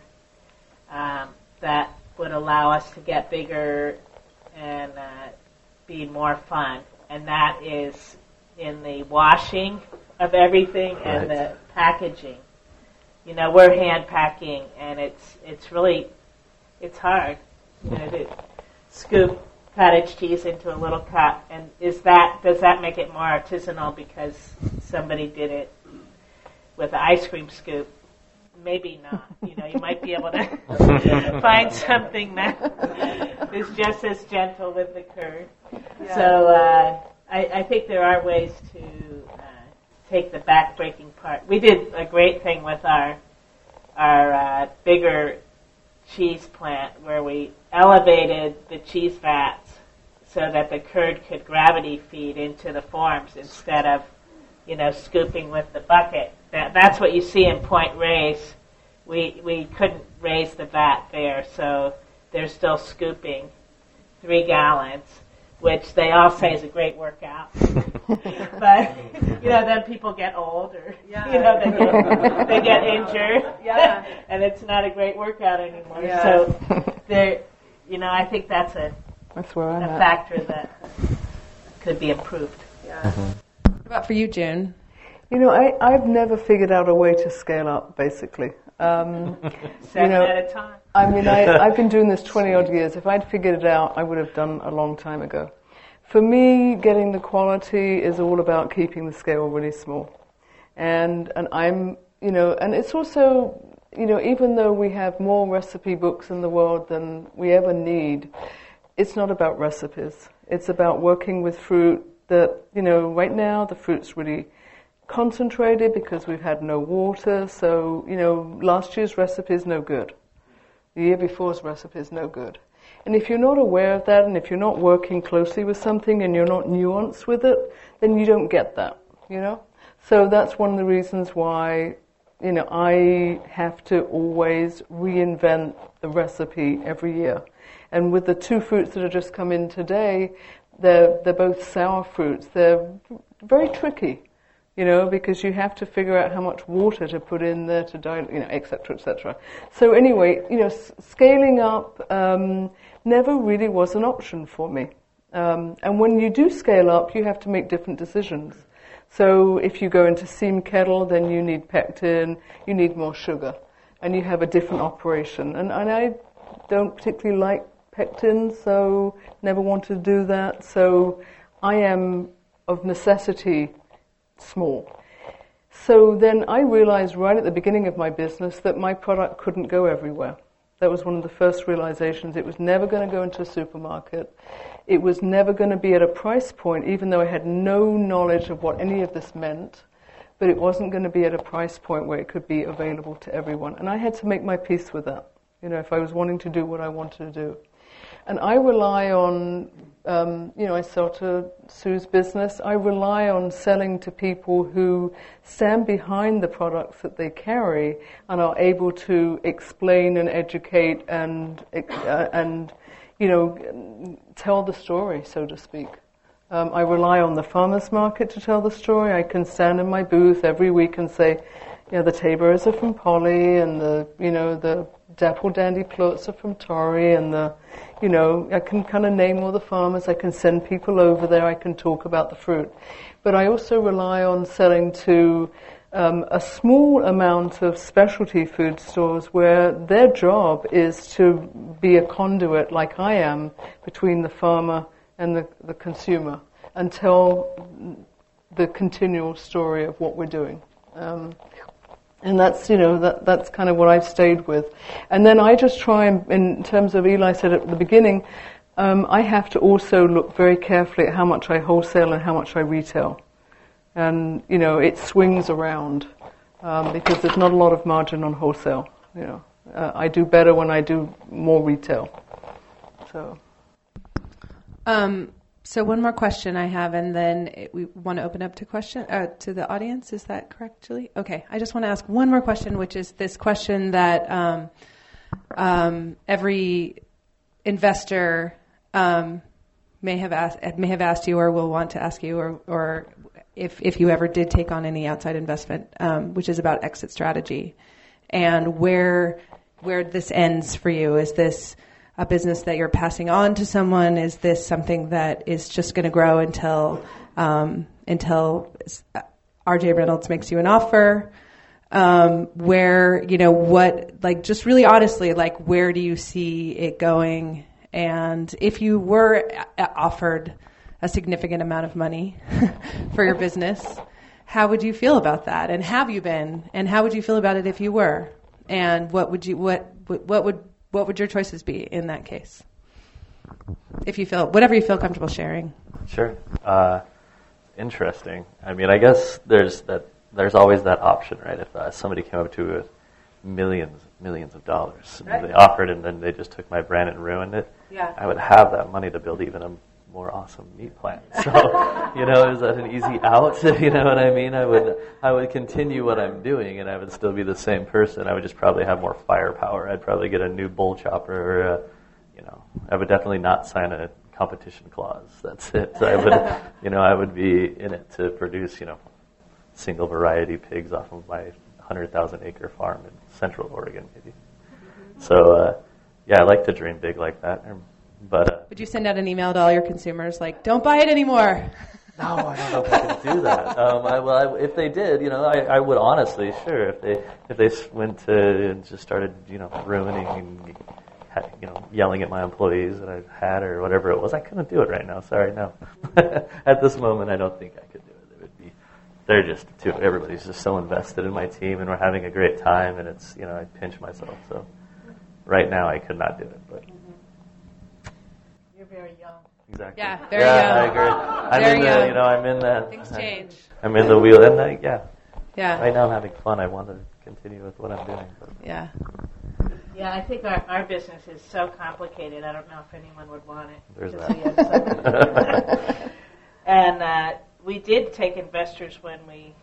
Speaker 4: that would allow us to get bigger and be more fun, and that is in the washing of everything and the packaging. We're hand packing, and it's really hard. To scoop cottage cheese into a little cup, and does that make it more artisanal because somebody did it with an ice cream scoop? Maybe not. You might be able to find something that is just as gentle with the curd. Yeah. So I think there are ways to take the back-breaking part. We did a great thing with our bigger cheese plant where we elevated the cheese vats so that the curd could gravity feed into the forms instead of, scooping with the bucket. That's what you see in Point Reyes. We couldn't raise the vat there, so they're still scooping 3 gallons, which they all say is a great workout. But, then people get old or, they get injured. Yeah. And it's not a great workout anymore. Yeah. So, I think that's a factor that could be improved.
Speaker 2: Yeah. What about for you, June?
Speaker 5: I've never figured out a way to scale up, basically.
Speaker 4: 7 at a time.
Speaker 5: I mean, I've been doing this 20-odd years. If I'd figured it out, I would have done a long time ago. For me, getting the quality is all about keeping the scale really small. And I'm, and it's also, even though we have more recipe books in the world than we ever need, it's not about recipes. It's about working with fruit that, right now the fruit's really concentrated because we've had no water. So, last year's recipe is no good. The year before's recipe is no good. And if you're not aware of that, and if you're not working closely with something and you're not nuanced with it, then you don't get that, So that's one of the reasons why, I have to always reinvent the recipe every year. And with the 2 fruits that have just come in today, they're both sour fruits. They're very tricky, because you have to figure out how much water to put in there to dilute, et cetera, et cetera. So anyway, scaling up never really was an option for me. And when you do scale up, you have to make different decisions. So if you go into steam kettle, then you need pectin, you need more sugar, and you have a different operation. And I don't particularly like pectin, so never wanted to do that. So I am, of necessity, small. So then I realized right at the beginning of my business that my product couldn't go everywhere. That was one of the first realizations. It was never going to go into a supermarket. It was never going to be at a price point, even though I had no knowledge of what any of this meant. But it wasn't going to be at a price point where it could be available to everyone. And I had to make my peace with that, if I was wanting to do what I wanted to do. And I rely on, I sell to Sue's business. I rely on selling to people who stand behind the products that they carry and are able to explain and educate and tell the story, so to speak. I rely on the farmers market to tell the story. I can stand in my booth every week and say, the Tabers are from Polly, and the Dapple Dandy Plurts are from Tori, and I can kind of name all the farmers. I can send people over there. I can talk about the fruit. But I also rely on selling to a small amount of specialty food stores where their job is to be a conduit, like I am, between the farmer and the consumer, and tell the continual story of what we're doing. And that's, that's kind of what I've stayed with. And then I just try, in terms of Eli said at the beginning, I have to also look very carefully at how much I wholesale and how much I retail. And, it swings around because there's not a lot of margin on wholesale. I do better when I do more retail.
Speaker 2: So one more question I have, and then we want to open up to to the audience. Is that correct, Julie? Okay. I just want to ask one more question, which is this question that every investor may have asked you, or will want to ask you, or if you ever did take on any outside investment, which is about exit strategy, and where this ends for you. Is this a business that you're passing on to someone? Is this something that is just going to grow until R.J. Reynolds makes you an offer? Just really honestly, where do you see it going? And if you were offered a significant amount of money for your business, how would you feel about that? And have you been? And how would you feel about it if you were? And what would your choices be in that case? If you feel, whatever you feel comfortable sharing.
Speaker 3: Sure. Interesting. I mean, I guess there's always that option, right? If somebody came up to me with millions of dollars, right, and they offered, and then they just took my brand and ruined it,
Speaker 2: yeah,
Speaker 3: I would have that money to build even a more awesome meat plant. So, is that an easy out? You know what I mean? I would continue what I'm doing, and I would still be the same person. I would just probably have more firepower. I'd probably get a new bull chopper, or I would definitely not sign a competition clause. That's it. So I would be in it to produce, single variety pigs off of my 100,000 acre farm in Central Oregon, maybe. So, I like to dream big like that. But
Speaker 2: would you send out an email to all your consumers don't buy it anymore?
Speaker 3: No, I don't know if I could do that. If they did, I would honestly, sure. If they went to and just started, ruining and yelling at my employees that I had or whatever it was, I couldn't do it right now. Sorry, no. At this moment, I don't think I could do it. They're just everybody's just so invested in my team, and we're having a great time, and it's I pinch myself. So right now, I could not do it, but.
Speaker 4: You're very young.
Speaker 3: Exactly.
Speaker 2: Yeah, very young.
Speaker 3: I agree. I'm in that.
Speaker 2: Things change.
Speaker 3: I'm in the wheel, and
Speaker 2: yeah.
Speaker 3: Right now I'm having fun. I want to continue with what I'm doing. But.
Speaker 2: Yeah.
Speaker 4: Yeah, I think our business is so complicated. I don't know if anyone would want it.
Speaker 3: There's that.
Speaker 4: And we did take investors when we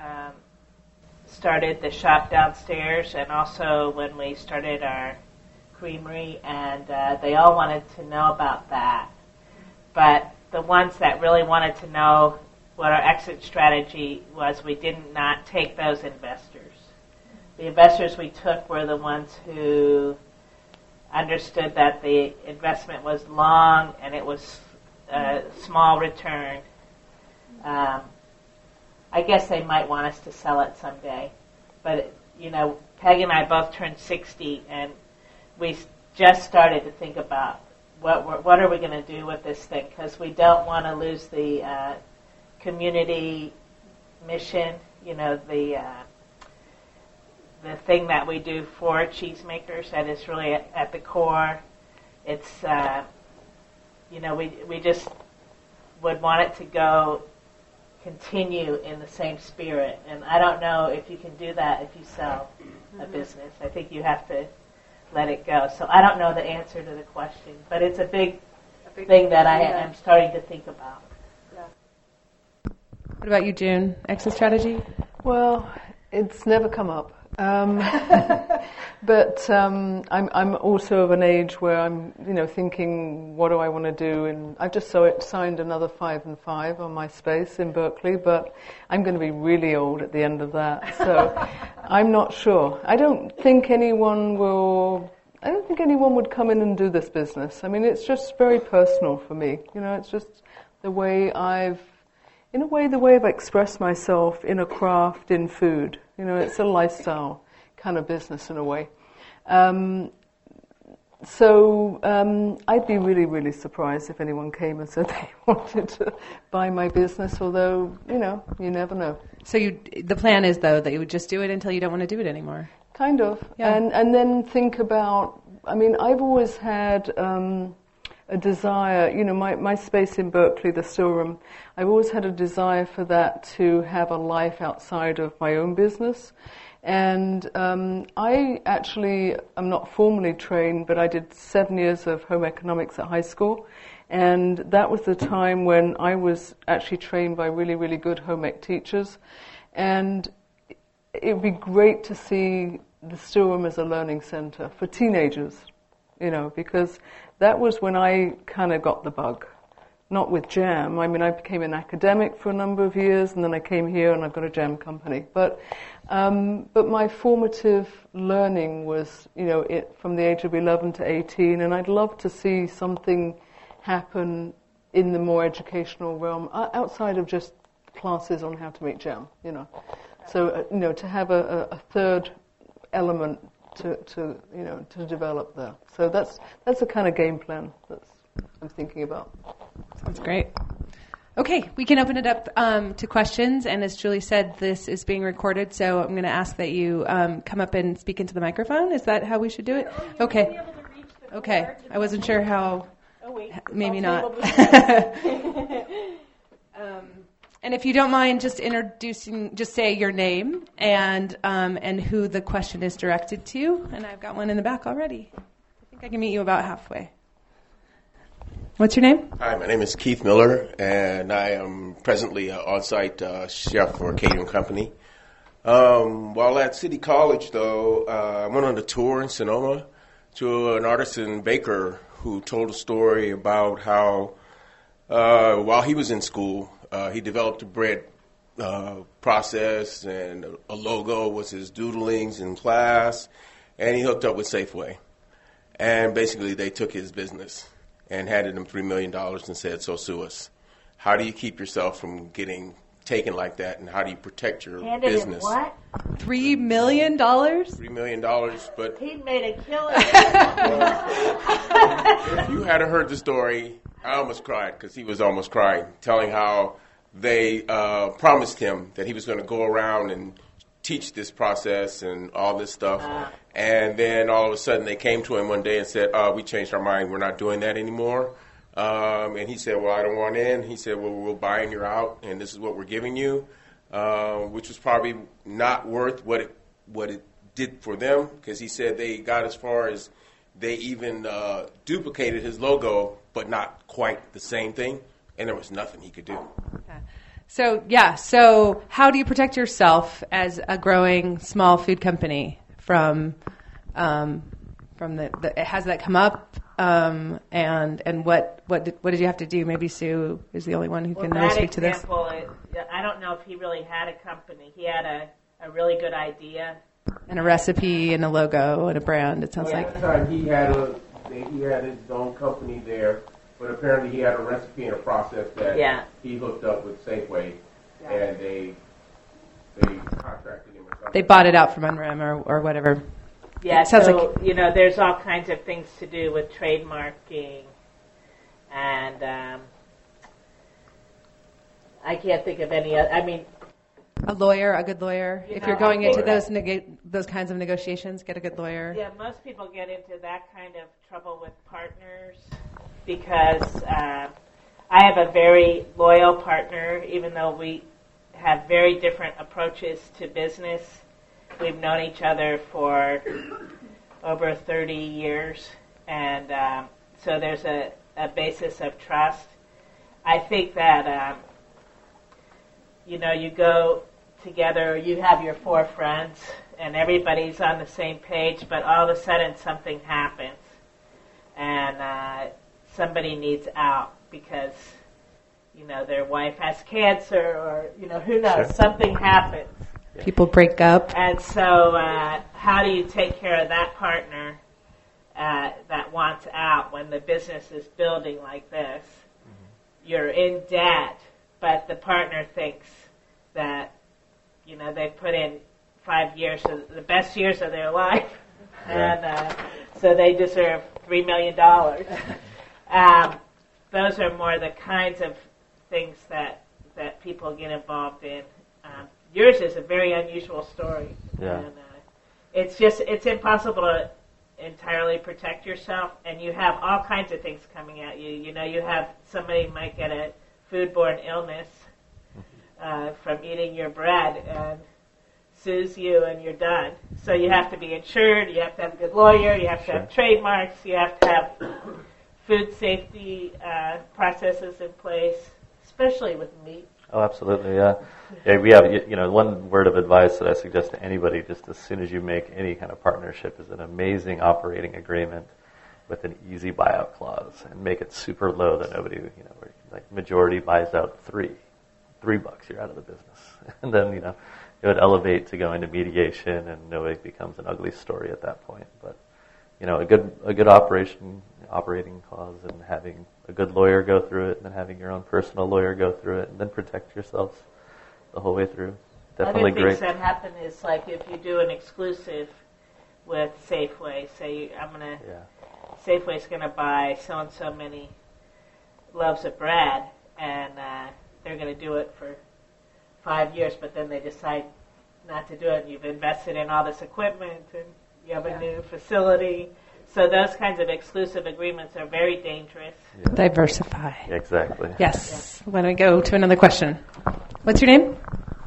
Speaker 4: started the shop downstairs, and also when we started our creamery, and they all wanted to know about that. But the ones that really wanted to know what our exit strategy was, we did not take those investors. The investors we took were the ones who understood that the investment was long and it was a small return. I guess they might want us to sell it someday. But, you know, Peg and I both turned 60, and we just started to think about what are we going to do with this thing, because we don't want to lose the community mission, you know, the thing that we do for cheesemakers that is really at the core. It's, you know, we just would want it to continue in the same spirit. And I don't know if you can do that if you sell a business. I think you have to let it go. So I don't know the answer to the question, but it's a big thing that I am starting to think about.
Speaker 2: What about you, June? Exit strategy?
Speaker 5: Well, it's never come up. But I'm also of an age where I'm, thinking, what do I want to do? And I've just signed another 5 and 5 on my space in Berkeley, but I'm going to be really old at the end of that, so I'm not sure. I don't think anyone would come in and do this business. I mean, it's just very personal for me. It's just the way I've expressed myself in a craft, in food. It's a lifestyle kind of business in a way. So I'd be really, really surprised if anyone came and said they wanted to buy my business, although, you never know.
Speaker 2: So the plan is, though, that you would just do it until you don't want to do it anymore?
Speaker 5: Kind of. Yeah. And then think about, I've always had a desire, my space in Berkeley, the stillroom, I've always had a desire for that to have a life outside of my own business. And I actually am not formally trained, but I did 7 years of home economics at high school. And that was the time when I was actually trained by really, really good home ec teachers. And it would be great to see the stillroom as a learning center for teenagers, because that was when I kind of got the bug. Not with jam. I became an academic for a number of years, and then I came here and I've got a jam company. But my formative learning was, from the age of 11 to 18, and I'd love to see something happen in the more educational realm, outside of just classes on how to make jam, So, to have a third element to develop there. So that's the kind of game plan that I'm thinking about.
Speaker 2: Sounds great. Okay, we can open it up to questions, and as Julie said, this is being recorded, so I'm going to ask that you come up and speak into the microphone. Is that how we should do it? Okay. Okay, I wasn't sure how. Maybe not. And if you don't mind just introducing, just say your name and who the question is directed to. And I've got one in the back already. I think I can meet you about halfway. What's your name?
Speaker 6: Hi, my name is Keith Miller, and I am presently an on-site chef for a catering company. While at City College, though, I went on a tour in Sonoma to an artisan baker who told a story about how while he was in school, he developed a bread process, and a logo was his doodlings in class, and he hooked up with Safeway. And basically they took his business and handed him $3 million and said, so sue us. How do you keep yourself from getting taken like that, and how do you protect your business?
Speaker 4: Him what?
Speaker 2: $3 million?
Speaker 6: $3 million, but...
Speaker 4: He made a killing.
Speaker 6: If you had heard the story, I almost cried, because he was almost crying, telling how they promised him that he was going to go around and teach this process and all this stuff. And then all of a sudden they came to him one day and said, we changed our mind. We're not doing that anymore. And he said, well, I don't want in. He said, well, we'll buy and you're out, and this is what we're giving you, which was probably not worth what it did for them, because he said they got as far as they even duplicated his logo, but not quite the same thing, and there was nothing he could do.
Speaker 2: Okay. So how do you protect yourself as a growing small food company from the has that come up, and what did you have to do? Maybe Sue is the only one who can speak to this.
Speaker 4: I don't know if he really had a company. He had a really good idea.
Speaker 2: And a recipe and a logo and a brand, it sounds like.
Speaker 6: At the time he had his own company there, but apparently he had a recipe and a process that he hooked up with Safeway, and they they contracted him or something.
Speaker 2: They bought it out from under him or whatever.
Speaker 4: Yeah,
Speaker 2: It sounds
Speaker 4: so, there's all kinds of things to do with trademarking, and I can't think of any other,
Speaker 2: A good lawyer. If you're going into those kinds of negotiations, get a good lawyer.
Speaker 4: Yeah, most people get into that kind of trouble with partners because I have a very loyal partner, even though we have very different approaches to business. We've known each other for over 30 years, and so there's a basis of trust. I think that, you go together, you have your 4 friends, and everybody's on the same page, but all of a sudden something happens, and somebody needs out because, their wife has cancer, or, who knows, something happens.
Speaker 2: People break up.
Speaker 4: And so how do you take care of that partner that wants out when the business is building like this? Mm-hmm. You're in debt, but the partner thinks that, they've put in 5 years, the best years of their life, and so they deserve $3 million. Those are more the kinds of things that people get involved in. Yours is a very unusual story.
Speaker 3: Yeah.
Speaker 4: And it's impossible to entirely protect yourself, and you have all kinds of things coming at you. You have somebody might get a foodborne illness from eating your bread and sues you, and you're done. So you have to be insured, you have to have a good lawyer, you have to have trademarks, you have to have food safety processes in place, especially with meat.
Speaker 3: Oh, absolutely, yeah. Yeah, we have, one word of advice that I suggest to anybody just as soon as you make any kind of partnership is an amazing operating agreement with an easy buyout clause, and make it super low that nobody, where, like majority buys out $3, you're out of the business. And then, it would elevate to go into mediation, and it becomes an ugly story at that point. But, a good operating clause, and having a good lawyer go through it, and then having your own personal lawyer go through it, and then protect yourselves the whole way through. Definitely
Speaker 4: Other
Speaker 3: great.
Speaker 4: things that happen is like if you do an exclusive with Safeway, Safeway's going to buy so and so many loaves of bread, and they're going to do it for 5 years, but then they decide not to do it, and you've invested in all this equipment, and you have a new facility. So those kinds of exclusive agreements are very dangerous.
Speaker 3: Yeah.
Speaker 2: Diversify.
Speaker 3: Exactly.
Speaker 2: Yes. Why don't we go to another question? What's your name?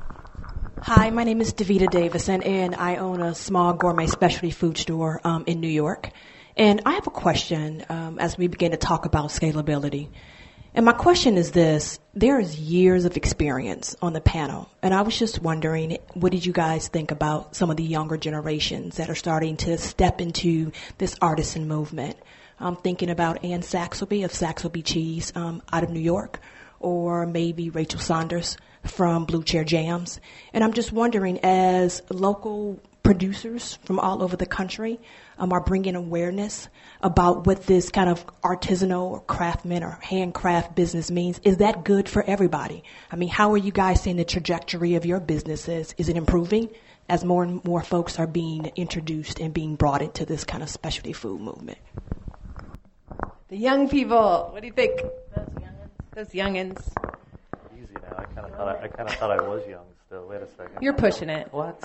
Speaker 7: Hi, my name is Davita Davison, and I own a small gourmet specialty food store in New York. And I have a question as we begin to talk about scalability. And my question is this: there is years of experience on the panel, and I was just wondering, what did you guys think about some of the younger generations that are starting to step into this artisan movement? I'm thinking about Ann Saxelby of Saxelby Cheese out of New York, or maybe Rachel Saunders from Blue Chair Jams. And I'm just wondering, as local producers from all over the country are bringing awareness about what this kind of artisanal or craftsman or handcraft business means, is that good for everybody? I mean, how are you guys seeing the trajectory of your businesses? Is it improving as more and more folks are being introduced and being brought into this kind of specialty food movement?
Speaker 2: The young people. What do you think? Those youngins.
Speaker 3: Easy now. I kind of thought I was young still. Wait a second.
Speaker 2: You're pushing it.
Speaker 3: What?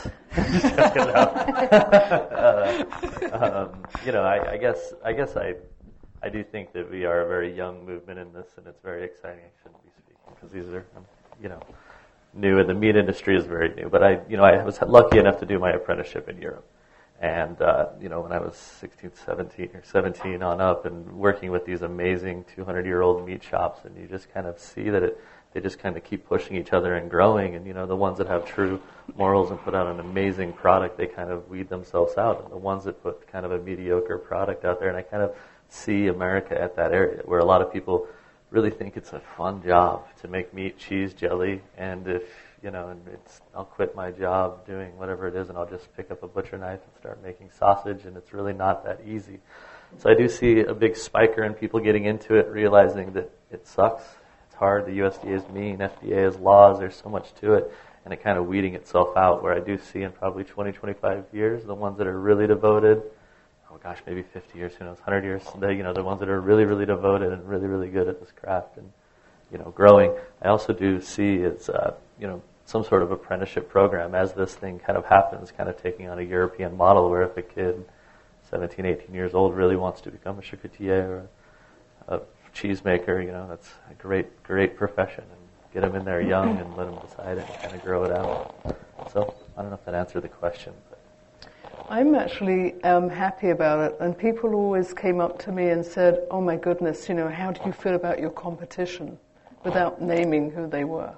Speaker 3: I guess I do think that we are a very young movement in this, and it's very exciting. I shouldn't be speaking because these are, new, and the meat industry is very new. But I was lucky enough to do my apprenticeship in Europe, and when I was 17 on up, and working with these amazing 200-year-old meat shops, and you just kind of see that they just kind of keep pushing each other and growing, and the ones that have true morals and put out an amazing product, they kind of weed themselves out, and the ones that put kind of a mediocre product out there, and I kind of see America at that area where a lot of people really think it's a fun job to make meat, cheese, jelly, and if I'll quit my job doing whatever it is, and I'll just pick up a butcher knife and start making sausage, and it's really not that easy. So I do see a big spiker in people getting into it, realizing that it sucks. Hard. The USDA is mean. FDA has laws. There's so much to it, and it kind of weeding itself out, where I do see in probably 20, 25 years, the ones that are really devoted, oh gosh, maybe 50 years, who knows, 100 years, the ones that are really, really devoted and really, really good at this craft and, growing. I also do see it's, some sort of apprenticeship program as this thing kind of happens, kind of taking on a European model where if a kid, 17, 18 years old, really wants to become a chocolatier or a cheesemaker, that's a great profession. And get them in there young and let them decide it and kind of grow it out. So I don't know if that answered the question. But.
Speaker 5: I'm actually happy about it. And people always came up to me and said, oh my goodness, how do you feel about your competition? Without naming who they were.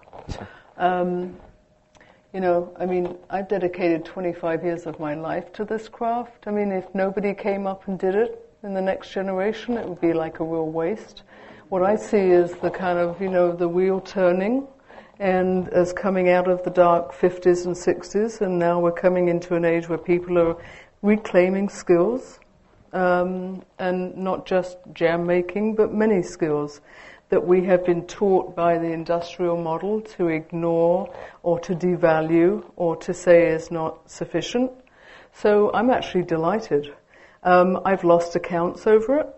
Speaker 5: I've dedicated 25 years of my life to this craft. If nobody came up and did it in the next generation, it would be like a real waste. What I see is the kind of, the wheel turning, and as coming out of the dark 50s and 60s, and now we're coming into an age where people are reclaiming skills, and not just jam making, but many skills that we have been taught by the industrial model to ignore or to devalue or to say is not sufficient. So I'm actually delighted. I've lost accounts over it.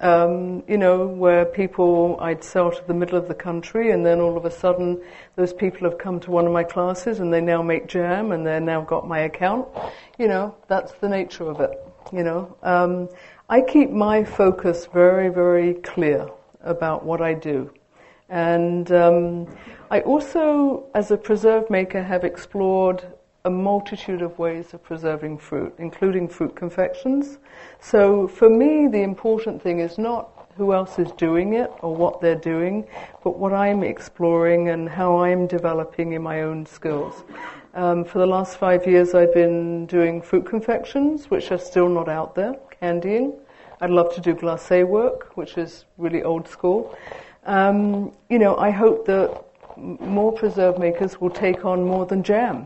Speaker 5: Where people, I'd sell to the middle of the country, and then all of a sudden those people have come to one of my classes and they now make jam and they've now got my account. That's the nature of it, I keep my focus very, very clear about what I do. And I also, as a preserve maker, have explored a multitude of ways of preserving fruit, including fruit confections. So for me, the important thing is not who else is doing it or what they're doing, but what I'm exploring and how I'm developing in my own skills. For the last 5 years, I've been doing fruit confections, which are still not out there, candying. I'd love to do glacé work, which is really old school. I hope that more preserve makers will take on more than jam.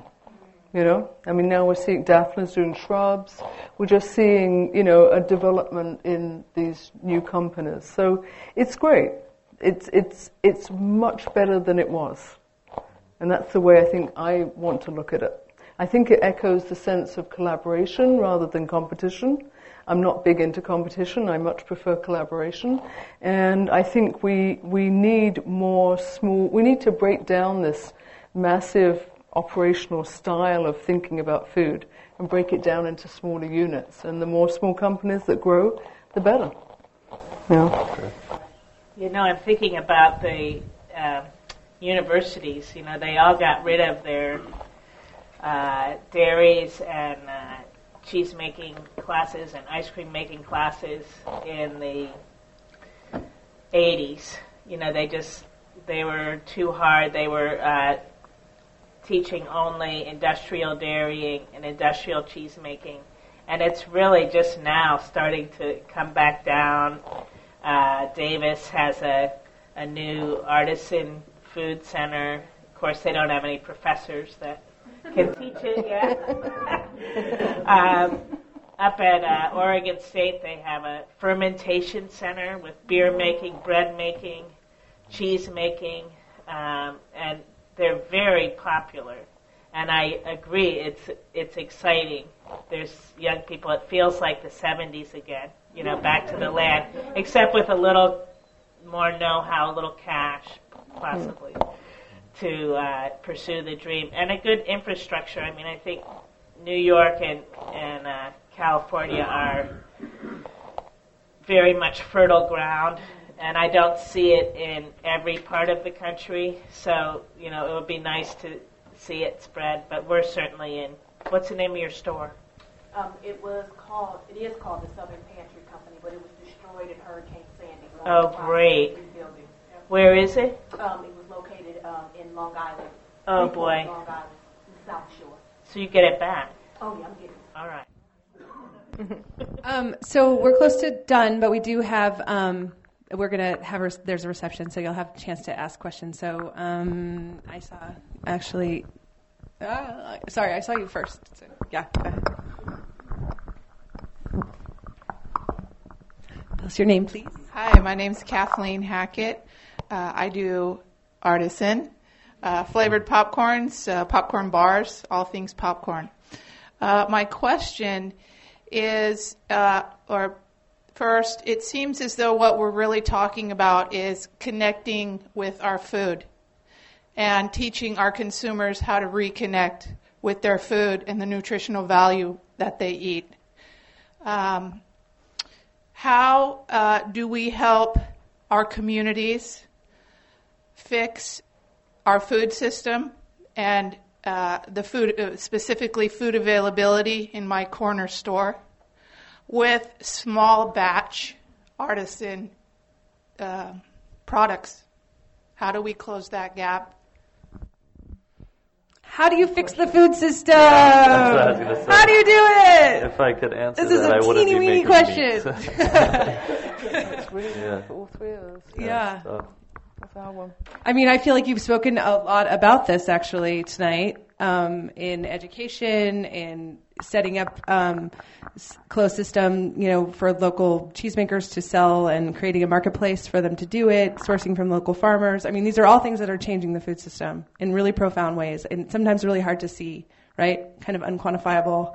Speaker 5: Now we're seeing Daphne's doing shrubs. We're just seeing, a development in these new companies. So it's great. It's much better than it was. And that's the way I think I want to look at it. I think it echoes the sense of collaboration rather than competition. I'm not big into competition. I much prefer collaboration. And I think we need more we need to break down this massive operational style of thinking about food and break it down into smaller units. And the more small companies that grow, the better.
Speaker 4: I'm thinking about the universities. They all got rid of their dairies and cheese making classes and ice cream making classes in the 80s. They were too hard. They were teaching only industrial dairying and industrial cheese making. And it's really just now starting to come back down. Davis has a new artisan food center. Of course, they don't have any professors that can teach it yet. Up at Oregon State, they have a fermentation center with beer making, bread making, cheese making, and they're very popular. And I agree, it's exciting. There's young people. It feels like the 70s again, back to the land, except with a little more know-how, a little cash, possibly, to pursue the dream. And a good infrastructure. I think New York and California are very much fertile ground, and I don't see it in every part of the country. So, it would be nice to see it spread, but we're certainly in. What's the name of your store?
Speaker 7: It is called the Southern Pantry Company, but it was destroyed in Hurricane Sandy.
Speaker 4: Oh, great. Where is it?
Speaker 7: It was located in Long Island.
Speaker 4: Oh, boy.
Speaker 7: Long Island, South Shore.
Speaker 4: So you get it back?
Speaker 7: Oh, yeah, I'm getting it.
Speaker 4: All right.
Speaker 2: So we're close to done, but we do have, we're going to have, there's a reception, so you'll have a chance to ask questions. So I saw, actually, sorry, I saw you first. So, yeah, go ahead. Tell us your name, please.
Speaker 8: Hi, my name's Kathleen Hackett. I do artisan. flavored popcorns, popcorn bars, all things popcorn. My question is, first, it seems as though what we're really talking about is connecting with our food and teaching our consumers how to reconnect with their food and the nutritional value that they eat. How do we help our communities fix our food system and the food, specifically food availability in my corner store, with small batch artisan products? How do we close that gap?
Speaker 2: How do you fix the food system?
Speaker 3: That's what I was going to say.
Speaker 2: How do you do it?
Speaker 3: If I could answer
Speaker 2: This is
Speaker 3: that, I
Speaker 2: a
Speaker 3: wouldn't
Speaker 2: teeny
Speaker 3: be
Speaker 2: weeny
Speaker 3: making
Speaker 2: question.
Speaker 3: meats.
Speaker 5: It's really
Speaker 3: Yeah.
Speaker 5: for all three of us.
Speaker 2: Yeah.
Speaker 3: So,
Speaker 5: That's our one.
Speaker 2: I mean, I feel like you've spoken a lot about this actually tonight, in education, in setting up closed system, for local cheesemakers to sell and creating a marketplace for them to do it, sourcing from local farmers. I mean, these are all things that are changing the food system in really profound ways, and sometimes really hard to see, right? Kind of unquantifiable.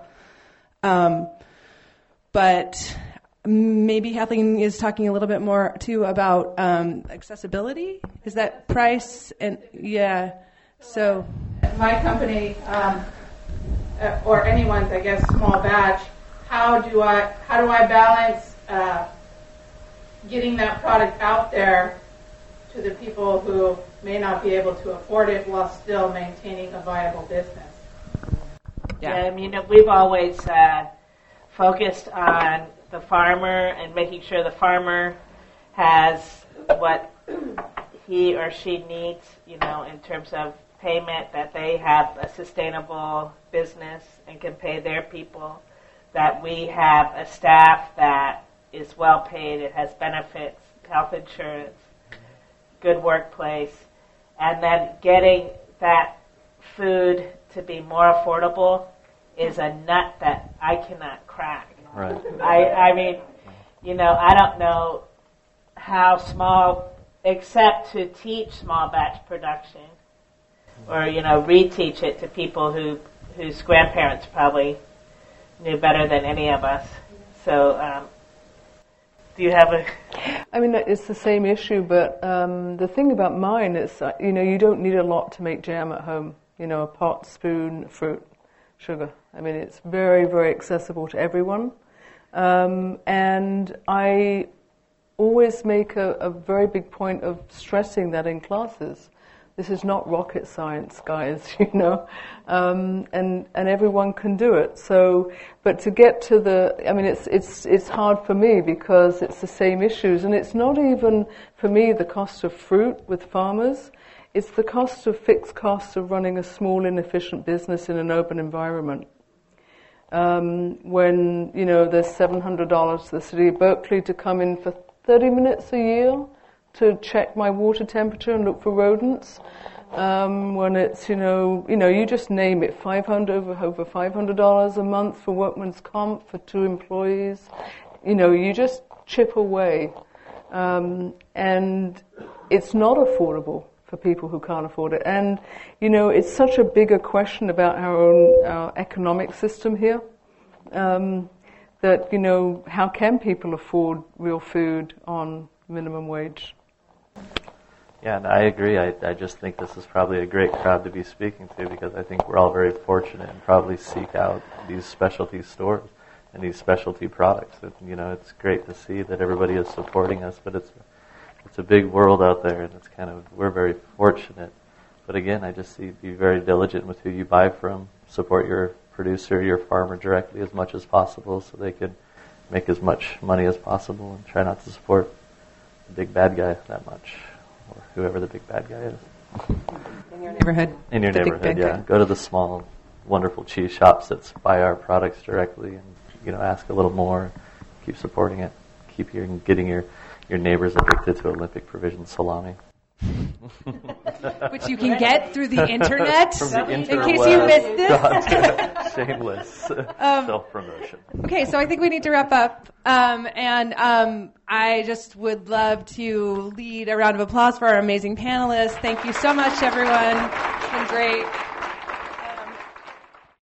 Speaker 2: But maybe Kathleen is talking a little bit more too about accessibility. Is that price? And yeah, so
Speaker 8: My company, or anyone's, I guess, small batch. How do I balance getting that product out there to the people who may not be able to afford it while still maintaining a viable business?
Speaker 4: Yeah, I mean, we've always focused on the farmer and making sure the farmer has what he or she needs, in terms of payment, that they have a sustainable business and can pay their people, that we have a staff that is well paid, it has benefits, health insurance, good workplace, and then getting that food to be more affordable is a nut that I cannot crack.
Speaker 3: right.
Speaker 4: I mean, I don't know how small, except to teach small batch production, or reteach it to people whose grandparents probably knew better than any of us. So, do you have a?
Speaker 5: I mean, it's the same issue, but the thing about mine is, you don't need a lot to make jam at home. A pot, spoon, fruit, sugar. I mean, it's very, very accessible to everyone. And I always make a very big point of stressing that in classes. This is not rocket science, guys, and everyone can do it. So, but to get to it's hard for me because it's the same issues, and it's not even for me the cost of fruit with farmers. It's the fixed costs of running a small, inefficient business in an urban environment. When there's $700 to the city of Berkeley to come in for 30 minutes a year to check my water temperature and look for rodents. When it's, you just name it, over $500 a month for workman's comp for 2 employees. You just chip away. And it's not affordable for people who can't afford it. And, it's such a bigger question about our economic system here. That, how can people afford real food on minimum wage?
Speaker 3: Yeah, and I agree. I just think this is probably a great crowd to be speaking to, because I think we're all very fortunate and probably seek out these specialty stores and these specialty products. It's great to see that everybody is supporting us, but it's a big world out there, and we're very fortunate. But again, I just see be very diligent with who you buy from, support your producer, your farmer directly as much as possible so they could make as much money as possible, and try not to support the big bad guy that much, or whoever the big bad guy is.
Speaker 2: in your neighborhood.
Speaker 3: In your neighborhood, yeah. Go to the small, wonderful cheese shops that buy our products directly, and ask a little more. Keep supporting it. Keep getting your neighbors addicted to Olympic Provision salami.
Speaker 2: which you can get through the internet,
Speaker 3: From the
Speaker 2: in
Speaker 3: interwebs.
Speaker 2: case you missed this.
Speaker 3: Shameless self-promotion.
Speaker 2: Okay, so I think we need to wrap up. I just would love to lead a round of applause for our amazing panelists. Thank you so much, everyone. It's been great.